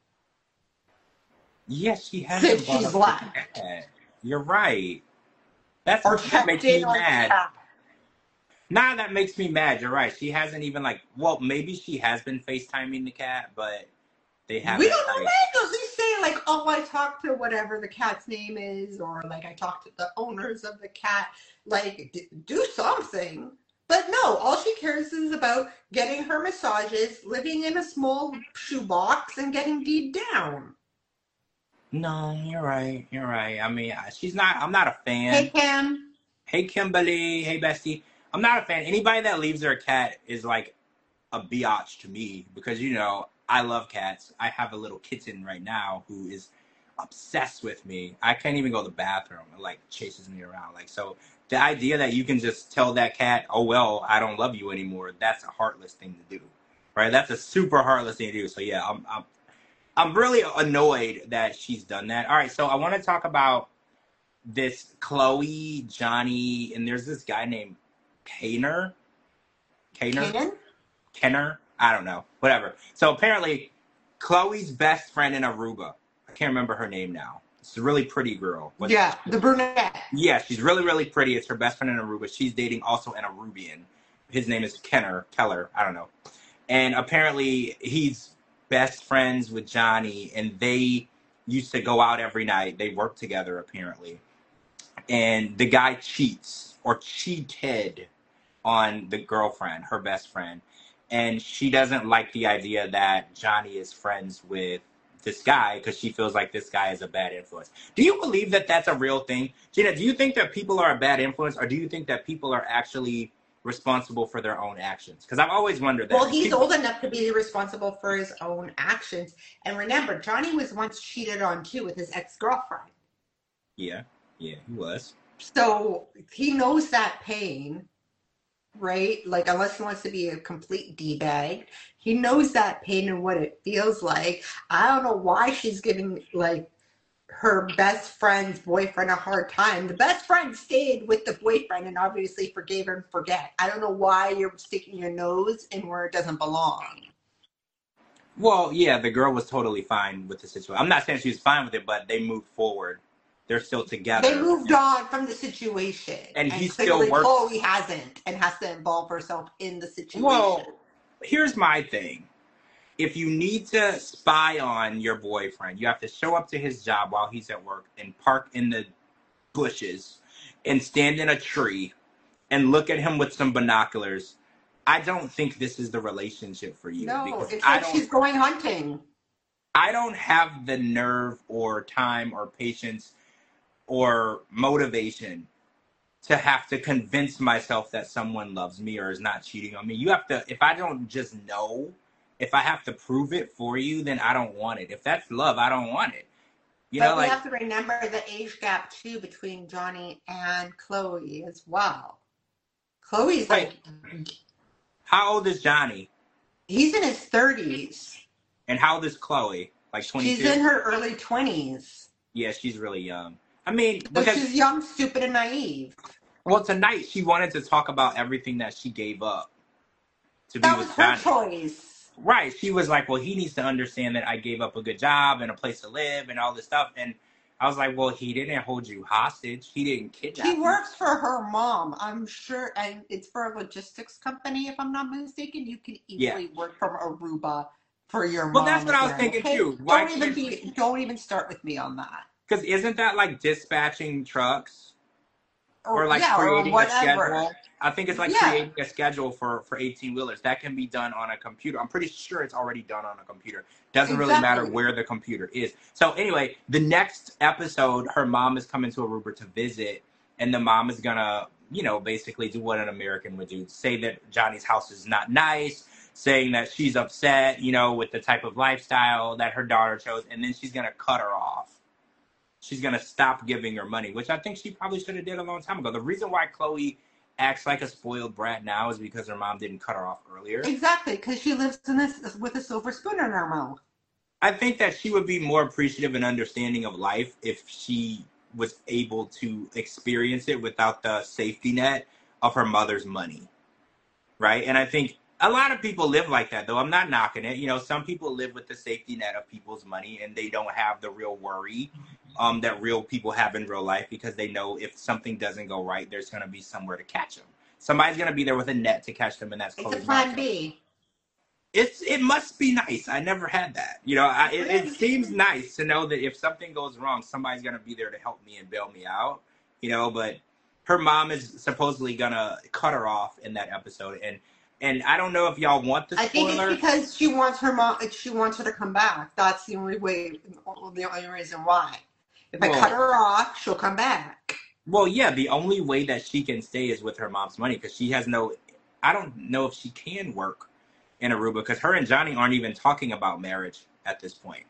Yes, she hasn't. Since she's left. You're right. That's or that makes in me on mad. cat. Nah, that makes me mad. You're right. She hasn't even like. Well, maybe she has been FaceTiming the cat, but they haven't. We don't know like, what does he say like, oh, I talked to whatever the cat's name is, or like I talked to the owners of the cat. Like, d- do something. But no, all she cares is about getting her massages, living in a small shoebox, and getting deed down. No, you're right. You're right. I mean, she's not. I'm not a fan. Hey, Cam. Hey, Kimberly. Hey, Bestie. I'm not a fan. Anybody that leaves their cat is like a biatch to me because, you know, I love cats. I have a little kitten right now who is obsessed with me. I can't even go to the bathroom. It like chases me around. Like, so the idea that you can just tell that cat, oh, well, I don't love you anymore. That's a heartless thing to do, right? That's a super heartless thing to do. So yeah, I'm, I'm, I'm really annoyed that she's done that. All right. So I want to talk about this Chloe, Johnny, and there's this guy named Kaner. Kaner? Kanan? Kenner? I don't know. Whatever. So apparently, Chloe's best friend in Aruba. I can't remember her name now. It's a really pretty girl. What's yeah, the brunette. Yeah, she's really, really pretty. It's her best friend in Aruba. She's dating also an Arubian. His name is Kenner. Keller. I don't know. And apparently, he's best friends with Johnny, and they used to go out every night. They work together, apparently. And the guy cheats, or cheated, on the girlfriend, her best friend. And she doesn't like the idea that Johnny is friends with this guy because she feels like this guy is a bad influence. Do you believe that that's a real thing? Gina, do you think that people are a bad influence, or do you think that people are actually responsible for their own actions? Because I've always wondered that. Well, he's people... old enough to be responsible for his own actions. And remember, Johnny was once cheated on, too, with his ex-girlfriend. Yeah, yeah, he was. So he knows that pain. Right? Like, unless he wants to be a complete D-bag, he knows that pain and what it feels like. I don't know why she's giving, like, her best friend's boyfriend a hard time. The best friend stayed with the boyfriend and obviously forgave and forget. I don't know why you're sticking your nose in where it doesn't belong. Well, yeah, the girl was totally fine with the situation. I'm not saying she was fine with it, but they moved forward. They're still together. They moved on from the situation. And, and he still works. Chloe hasn't and has to involve herself in the situation. Well, here's my thing. If you need to spy on your boyfriend, you have to show up to his job while he's at work and park in the bushes and stand in a tree and look at him with some binoculars. I don't think this is the relationship for you. No, it's like she's going hunting. I don't have the nerve or time or patience or motivation to have to convince myself that someone loves me or is not cheating on me. You have to, if I don't just know, if I have to prove it for you, then I don't want it. If that's love, I don't want it. You but know, we like, have to remember the age gap too between Johnny and Chloe as well. Chloe's right. like, how old is Johnny? He's in his thirties. And how old is Chloe? Like twenty-two? She's in her early twenties. Yeah, she's really young. I mean, So because she's young, stupid, and naive. well, tonight she wanted to talk about everything that she gave up to be That was with her Johnny. choice. Right. She was like, well, he needs to understand that I gave up a good job and a place to live and all this stuff. And I was like, well, he didn't hold you hostage. He didn't kidnap She you. works for her mom, I'm sure, and it's for a logistics company, if I'm not mistaken. You can Yeah. easily work from Aruba for your Well, mom that's what I was again. thinking Okay? too. Why Don't even can't be, she? don't even start with me on that. Because isn't that like dispatching trucks Or, or like yeah, or creating a whatever. schedule? I think it's like Yeah. creating a schedule for for eighteen wheelers. That can be done on a computer. I'm pretty sure it's already done on a computer. Doesn't really matter Exactly. where the computer is. So anyway, the next episode, her mom is coming to Aruba to visit, and the mom is gonna, you know, basically do what an American would do: say that Johnny's house is not nice, saying that she's upset, you know, with the type of lifestyle that her daughter chose, and then she's gonna cut her off. She's gonna stop giving her money, which I think she probably should have did a long time ago. The reason why Chloe acts like a spoiled brat now is because her mom didn't cut her off earlier. Exactly, because she lives in this with a silver spoon in her mouth. I think that she would be more appreciative and understanding of life if she was able to experience it without the safety net of her mother's money, right? And I think a lot of people live like that, though. I'm not knocking it. You know, some people live with the safety net of people's money, and they don't have the real worry um, that real people have in real life, because they know if something doesn't go right, there's going to be somewhere to catch them. Somebody's going to be there with a net to catch them, and that's It's a Chloe's plan mom. B. It's it must be nice. I never had that. You know, I, it, it seems nice to know that if something goes wrong, somebody's gonna be there to help me and bail me out. You know, but her mom is supposedly gonna cut her off in that episode, and and I don't know if y'all want the I think spoiler. it's because she wants her mom. She wants her to come back. That's the only way. The only reason why. If I Well- cut her off, she'll come back. Well, yeah, the only way that she can stay is with her mom's money, because she has no. I don't know if she can work in Aruba, because her and Johnny aren't even talking about marriage at this point.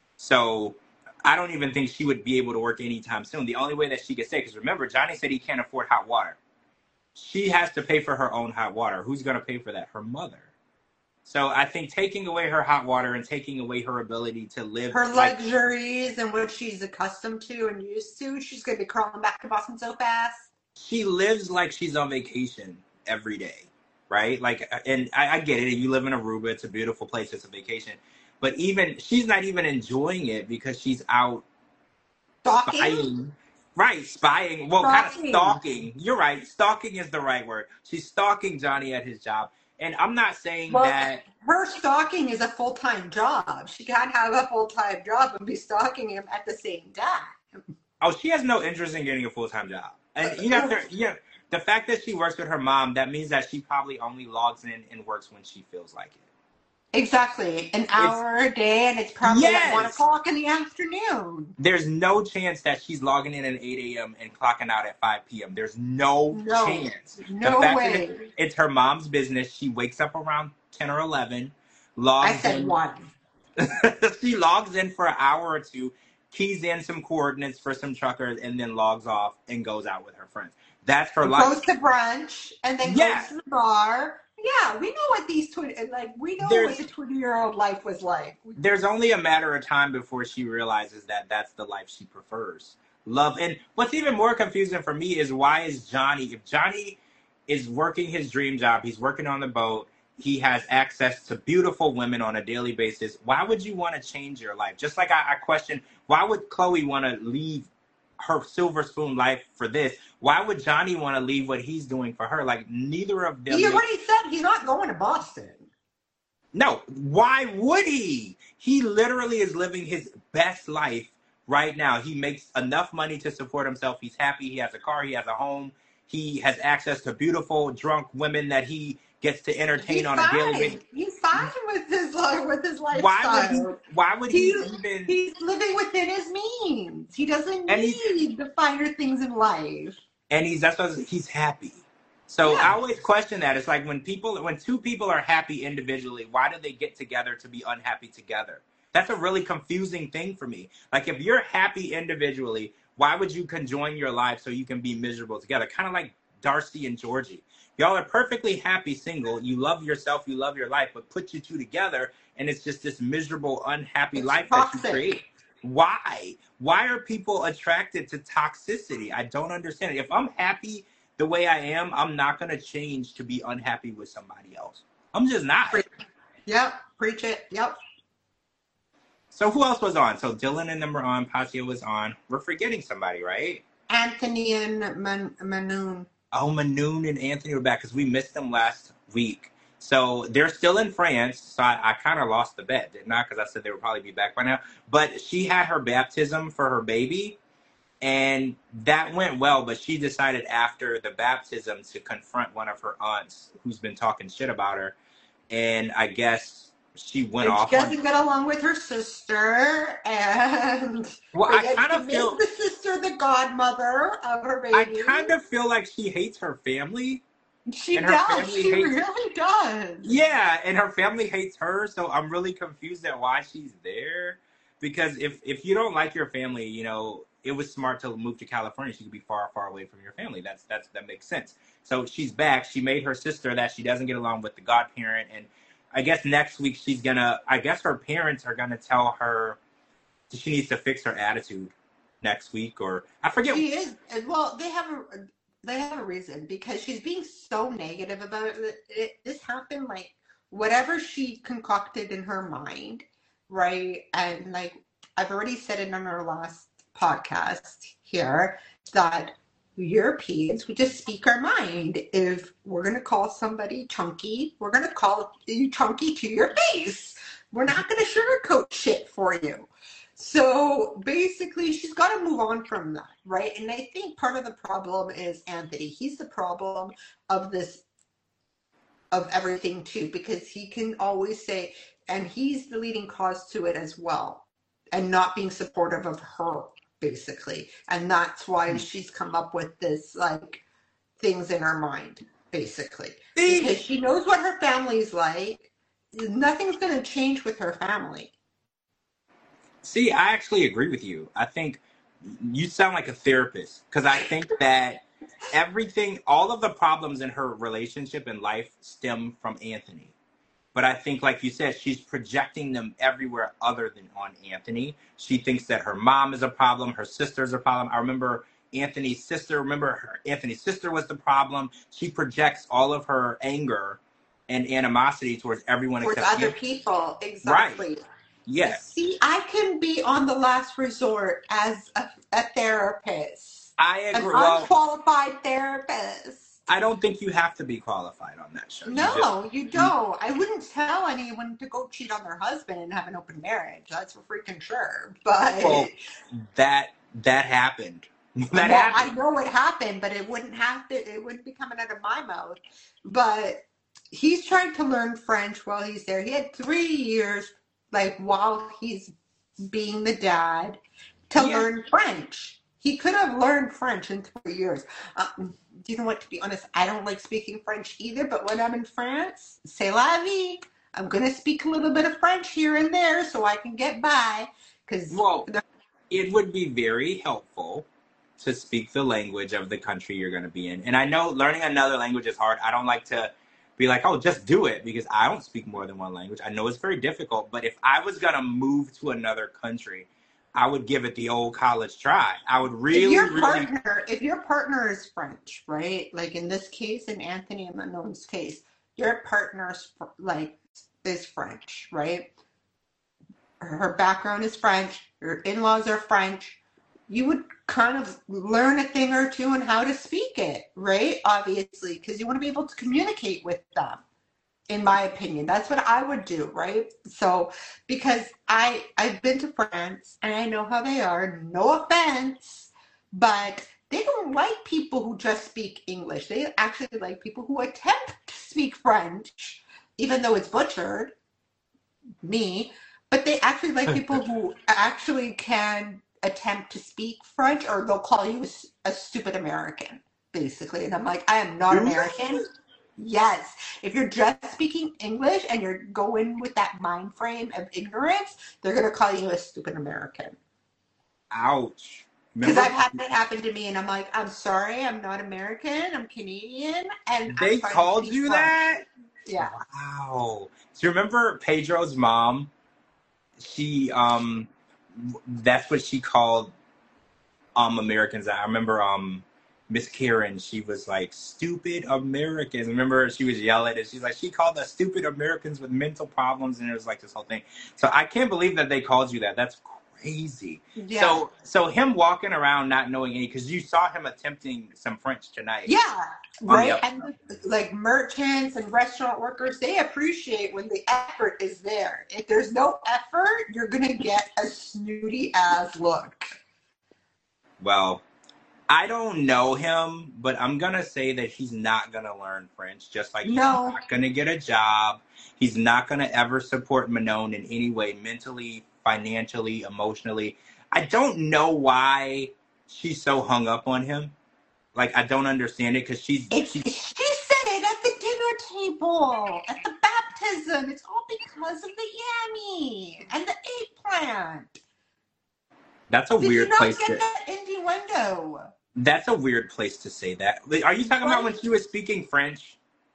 So I don't even think she would be able to work anytime soon. The only way that she could stay, because remember, Johnny said he can't afford hot water. She has to pay for her own hot water. Who's going to pay for that? Her mother. So I think taking away her hot water and taking away her ability to live Her like, luxuries and what she's accustomed to and used to, she's going to be crawling back to Boston so fast. she lives like she's on vacation every day, right? Like, and I, I get it. You live in Aruba. It's a beautiful place. It's a vacation. But even, she's not even enjoying it because she's out Stalking? spying. Right, spying. Well, kind of Stalking. stalking. You're right. Stalking is the right word. She's stalking Johnny at his job. And I'm not saying Well, that. her stalking is a full-time job. She can't have a full-time job and be stalking him at the same time. Oh, she has no interest in getting a full-time job. And you have to, yeah, the fact that she works with her mom, that means that she probably only logs in and works when she feels like it. Exactly. An hour a day, and it's probably Yes. at one o'clock in the afternoon. There's no chance that she's logging in at eight a.m. and clocking out at five p.m. There's no, No. chance. No the fact way. That it- it's her mom's business. She wakes up around ten or eleven, I logs said in. one. She logs in for an hour or two, keys in some coordinates for some truckers, and then logs off and goes out with her friends. That's her life. Goes to brunch and then Yeah. goes to the bar. Yeah, we know what these twenty like. We know There's- what the twenty-year-old life was like. There's only a matter of time before she realizes that that's the life she prefers. Love. And what's even more confusing for me is, why is Johnny, if Johnny is working his dream job, he's working on the boat, he has access to beautiful women on a daily basis, why would you want to change your life? Just like I, I question, why would Chloe want to leave her silver spoon life for this? Why would Johnny want to leave what he's doing for her? Like, neither of them. He make- already said he's not going to Boston. No, why would he? He literally is living his best life right now. He makes enough money to support himself. He's happy. He has a car. He has a home. He has access to beautiful, drunk women that he gets to entertain He's on a daily fine. basis. He's fine with his li- with his lifestyle. Why would he? Why would he He's- even? He's living within his means. He doesn't And he's- need the finer things in life. And he's that's what he's happy. So Yeah. I always question that. It's like when people, when two people are happy individually, why do they get together to be unhappy together? That's a really confusing thing for me. Like, if you're happy individually, why would you conjoin your life so you can be miserable together? Kind of like Darcy and Georgie. Y'all are perfectly happy single. You love yourself. You love your life. But put you two together, and it's just this miserable, unhappy It's life that you toxic. create. Why? Why are people attracted to toxicity? I don't understand it. If I'm happy the way I am, I'm not going to change to be unhappy with somebody else. I'm just not. Preach. Yep, preach it. Yep. So who else was on? So Dylan and them were on. Pasio was on. We're forgetting somebody, right? Anthony and Man- Manoon. Oh, Manoon and Anthony were back because we missed them last week. So they're still in France. So I, I kind of lost the bet, didn't I? Because I said they would probably be back by now. But she had her baptism for her baby, and that went well. But she decided after the baptism to confront one of her aunts who's been talking shit about her. And I guess she went And off she on... doesn't get along with her sister, and Well, but I yet kind she of makes feel... the sister the godmother of her I baby. kind of feel like she hates her family. She And her does. family She hates- really does. Yeah, and her family hates her, so I'm really confused at why she's there. Because if if you don't like your family, you know, it was smart to move to California. She could be far, far away from your family. That's that's that makes sense. So she's back. She made her sister that she doesn't get along with the godparent, and I guess next week she's gonna. I guess her parents are gonna tell her she needs to fix her attitude next week, or I forget. She is. Well, they have a they have a reason because she's being so negative about it. it this happened like whatever she concocted in her mind, right? And like I've already said it on our last podcast here that Europeans, we just speak our mind. If we're gonna call somebody chunky, we're gonna call you chunky to your face. We're not gonna sugarcoat shit for you. So basically, she's got to move on from that, right? And I think part of the problem is Anthony. He's the problem of this, of everything too, because he can always say, and he's the leading cause to it as well, and not being supportive of her, basically. And that's why she's come up with this, like, things in her mind, basically. Because she knows what her family's like. Nothing's going to change with her family. See, I actually agree with you. I think you sound like a therapist because I think that everything, all of the problems in her relationship and life stem from Anthony. But I think, like you said, she's projecting them everywhere other than on Anthony. She thinks that her mom is a problem, her sister's a problem. I remember Anthony's sister, remember her, Anthony's sister was the problem. She projects all of her anger and animosity towards everyone Towards except other Anthony. people, exactly. Right. Yeah. See, I can be on the last resort as a, a therapist. I An agree. Well, unqualified therapist. I don't think you have to be qualified on that show. You No, just- you don't. I wouldn't tell anyone to go cheat on their husband and have an open marriage. That's for freaking sure. But Well, that that happened. That well, happened. I know it happened, but it wouldn't have to. It wouldn't be coming out of my mouth. But he's trying to learn French while he's there. He had three years, like while he's being the dad, to Yeah. learn French. He could have learned French in three years. Um, do you know what? To be honest, I don't like speaking French either. But when I'm in France, c'est la vie. I'm gonna speak a little bit of French here and there so I can get by. Because Well, it would be very helpful to speak the language of the country you're going to be in. And I know learning another language is hard. I don't like to be like, oh, just do it, because I don't speak more than one language. I know it's very difficult, but if I was going to move to another country, I would give it the old college try. I would really, if your really... partner, if your partner is French, right? Like in this case, in Anthony and Manon's case, your partner's like is French, right? Her background is French. Her in-laws are French. You would kind of learn a thing or two on how to speak it, right? Obviously, because you want to be able to communicate with them. In my opinion, that's what I would do, right? So, because I I've been to France and I know how they are. No offense, but they don't like people who just speak English. They actually like people who attempt to speak French, even though it's butchered. Me, but they actually like people who actually can attempt to speak French, or they'll call you a, a stupid American, basically. And I'm like, I am not American. Yes. If you're just speaking English and you're going with that mind frame of ignorance, they're going to call you a stupid American. Ouch. Because I've had that happen to me, and I'm like, I'm sorry, I'm not American, I'm Canadian, and They I'm trying to called speak you French. that? Yeah. Wow. So you remember Pedro's mom? She, um, That's what she called um Americans. I remember um Miss Karen, she was like, stupid Americans. Remember, she was yelling and she's like, she called us stupid Americans with mental problems, and it was like this whole thing. So I can't believe that they called you that. That's crazy. Yeah. So so him walking around not knowing any, because you saw him attempting some French tonight. Yeah, the right. up- And like merchants and restaurant workers, they appreciate when the effort is there. If there's no effort, you're gonna get a snooty ass look. Well, I don't know him, but I'm going to say that he's not going to learn French, just like he's No. not going to get a job. He's not going to ever support Manon in any way, mentally, financially, emotionally. I don't know why she's so hung up on him. Like, I don't understand it, because she's, It's, she's... she said it at the dinner table, at the baptism. It's all because of the yammy and the eggplant. That's a Did weird you not place get to... that innuendo? That's a weird place to say that. Are you talking about when she was speaking French?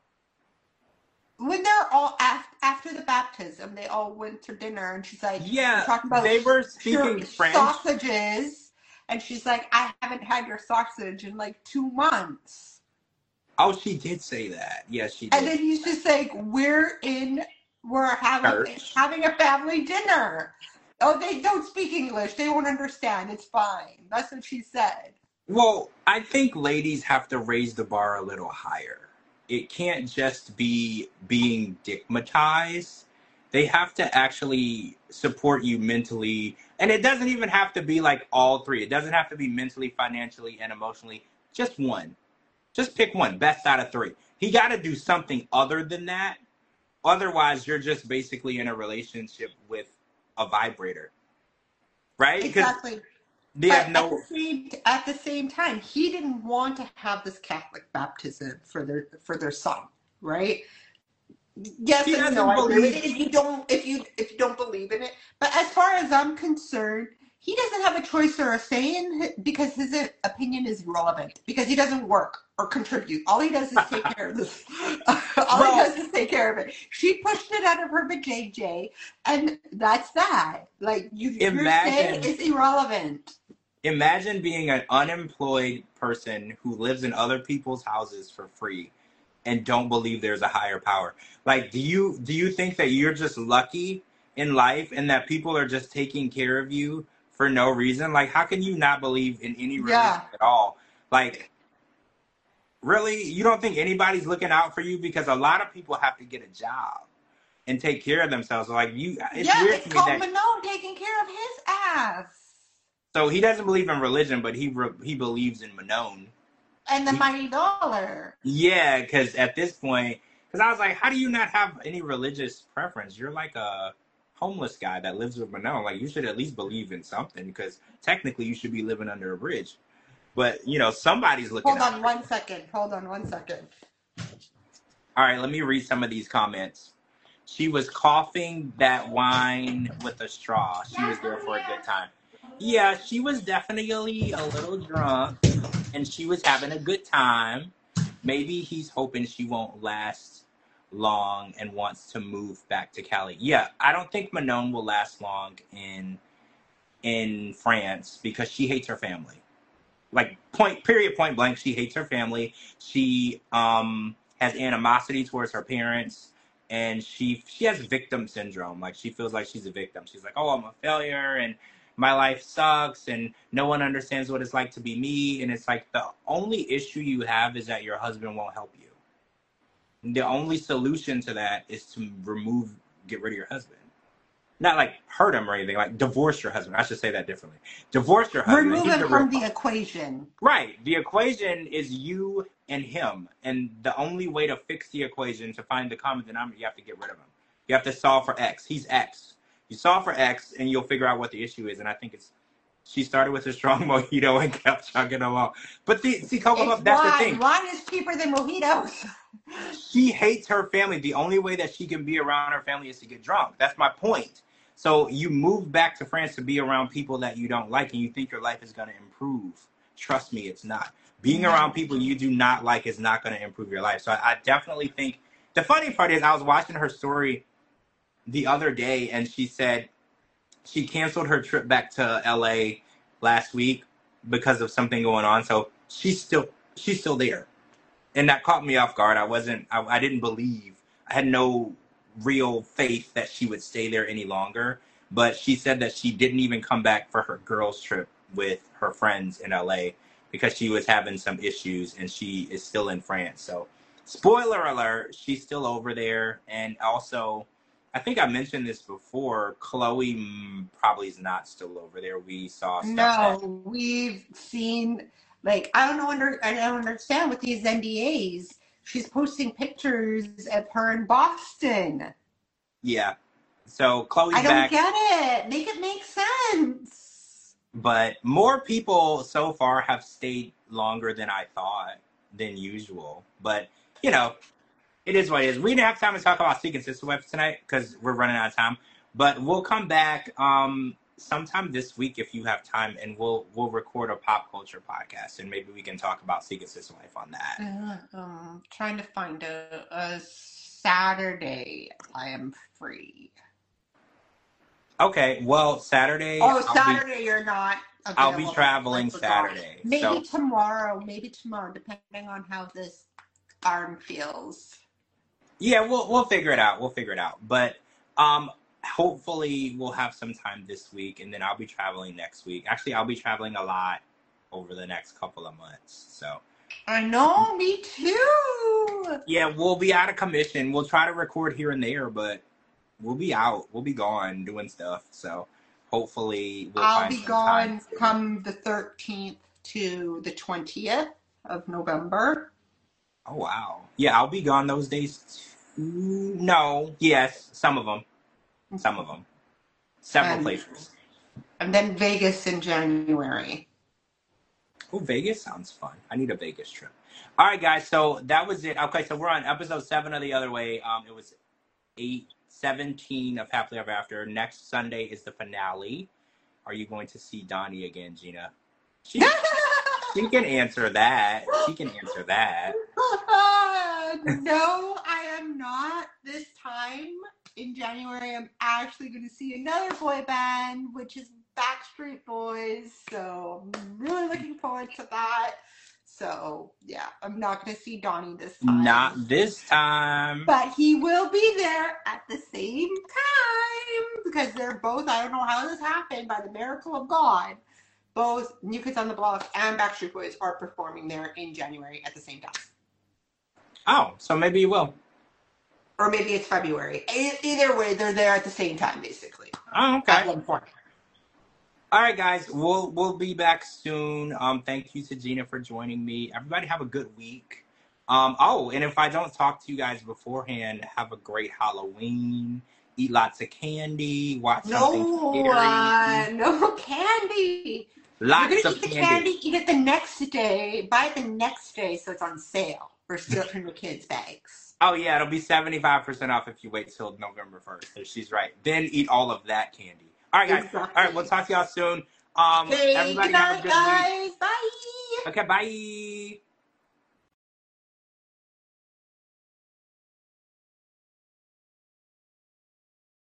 When they're all after, after the baptism, they all went to dinner, and she's like, Yeah, we're talking about they were speaking sure, French. sausages, and she's like, I haven't had your sausage in like two months. Oh, she did say that. Yes, she did. And then he's just like, we're in, we're having Church. having a family dinner. Oh, they don't speak English. They won't understand. It's fine. That's what she said. Well, I think ladies have to raise the bar a little higher. It can't just be being digmatized. They have to actually support you mentally. And it doesn't even have to be like all three. It doesn't have to be mentally, financially, and emotionally. Just one. Just pick one. Best out of three. He got to do something other than that. Otherwise, you're just basically in a relationship with a vibrator. Right? Exactly. They but have no... at, the same, at the same time, he didn't want to have this Catholic baptism for their for their son, right? Yes He and doesn't no. I agree with believe- it if you don't if you if you don't believe in it. But as far as I'm concerned, he doesn't have a choice or a say in it because his opinion is irrelevant because he doesn't work or contribute. All he does is take care of this. All Bro. he does is take care of it. She pushed it out of her vajayjay, and that's that. Like you, your say Imagine- is irrelevant. Imagine being an unemployed person who lives in other people's houses for free and don't believe there's a higher power. Like, do you do you think that you're just lucky in life and that people are just taking care of you for no reason? Like, how can you not believe in any religion Yeah. at all? Like, really? You don't think anybody's looking out for you? Because a lot of people have to get a job and take care of themselves. Like, you, it's yeah, weird it's to me called that... Manon taking care of his ass. So he doesn't believe in religion, but he re- he believes in Manon. And the He- mighty dollar. Yeah, because at this point, because I was like, how do you not have any religious preference? You're like a homeless guy that lives with Manon. Like, you should at least believe in something, because technically you should be living under a bridge. But, you know, somebody's looking Hold out on for one you. second. Hold on one second. All right, let me read some of these comments. She was coughing that wine with a straw. She was there for a good time. Yeah, she was definitely a little drunk, and she was having a good time. Maybe he's hoping she won't last long and wants to move back to Cali. Yeah, I don't think Manon will last long in in France because she hates her family. Like, point, period, point blank, she hates her family. She um has animosity towards her parents, and she she has victim syndrome. Like, she feels like she's a victim. She's like, oh, I'm a failure, and my life sucks, and no one understands what it's like to be me. And it's like, the only issue you have is that your husband won't help you. The only solution to that is to remove, get rid of your husband. Not like hurt him or anything, like divorce your husband. I should say that differently. Divorce your husband. Remove He's him the from real the equation. Right. The equation is you and him. And the only way to fix the equation, to find the common denominator, you have to get rid of him. You have to solve for X. He's X. You solve for X, and you'll figure out what the issue is. And I think it's, she started with a strong mojito and kept chugging along. But the, see, Coco It's Puff, that's the wine. thing. Wine is cheaper than mojitos. She hates her family. The only way that she can be around her family is to get drunk. That's my point. So you move back to France to be around people that you don't like, and you think your life is going to improve. Trust me, it's not. Being around people you do not like is not going to improve your life. So I, I definitely think, the funny part is I was watching her story the other day, and she said she canceled her trip back to L A last week because of something going on. So she's still she's still there, and that caught me off guard. I wasn't. I, I didn't believe. I had no real faith that she would stay there any longer. But she said that she didn't even come back for her girls' trip with her friends in L A because she was having some issues, and she is still in France. So, spoiler alert, she's still over there. And also, I think I mentioned this before, Chloe mm, probably is not still over there. We saw stuff No, that, we've seen, like, I don't know, under, I don't understand with these N D As. She's posting pictures of her in Boston. yeah. So Chloe's I don't back, get it. Make it make sense. but more people so far have stayed longer than I thought than usual. But, you know, it is what it is. We didn't have time to talk about Seek and Sister Wives tonight because we're running out of time. But we'll come back um, sometime this week if you have time, and we'll we'll record a pop culture podcast, and maybe we can talk about Seek and Sister Wife on that. Uh, um, trying to find a, a Saturday I am free. Okay, well, Saturday. Oh, I'll Saturday be, you're not I'll available. be traveling I forgot. Saturday. Maybe So tomorrow, maybe tomorrow, depending on how this arm feels. yeah, we'll we'll figure it out. We'll figure it out. But um, hopefully we'll have some time this week, and then I'll be traveling next week. Actually, I'll be traveling a lot over the next couple of months. So I know, me too. yeah, we'll be out of commission. We'll try to record here and there, but we'll be out. We'll be gone doing stuff. So hopefully we'll I'll find be some gone time to- come the thirteenth to the twentieth of November. Oh wow. Yeah, I'll be gone those days. Too. No, yes, some of them. Some of them. Several And, places. and then Vegas in January. Oh, Vegas sounds fun. I need a Vegas trip. All right, guys. So that was it. Okay, so we're on episode seven of The Other Way. Um, it was eight seventeen of Happily Ever After. Next Sunday is the finale. Are you going to see Donnie again, Gina? She, she can answer that. She can answer that. Uh, no, I am not. This time in January, I'm actually going to see another boy band, which is Backstreet Boys. So I'm really looking forward to that. So yeah, I'm not going to see Donnie this time. Not this time. But he will be there at the same time because they're both, I don't know how this happened, by the miracle of God, both New Kids on the Block and Backstreet Boys are performing there in January at the same time. Oh, so maybe you will. Or maybe it's February. E- Either way, they're there at the same time, basically. Oh, okay. At one point. All right, guys. We'll we'll be back soon. Um, thank you to Gina for joining me. Everybody have a good week. Um, oh, and if I don't talk to you guys beforehand, have a great Halloween. Eat lots of candy. Watch something No, scary. uh, no candy. Lots You're gonna of eat the candy. candy, eat it the next day. Buy it the next day so it's on sale. Or steal it from your kids' bags. Oh yeah, it'll be seventy-five percent off if you wait till November first. So she's right. Then eat all of that candy. All right, guys. Exactly. All right, we'll talk to y'all soon. Um, Okay, everybody good have a night, good guys. week. Bye. Okay, bye.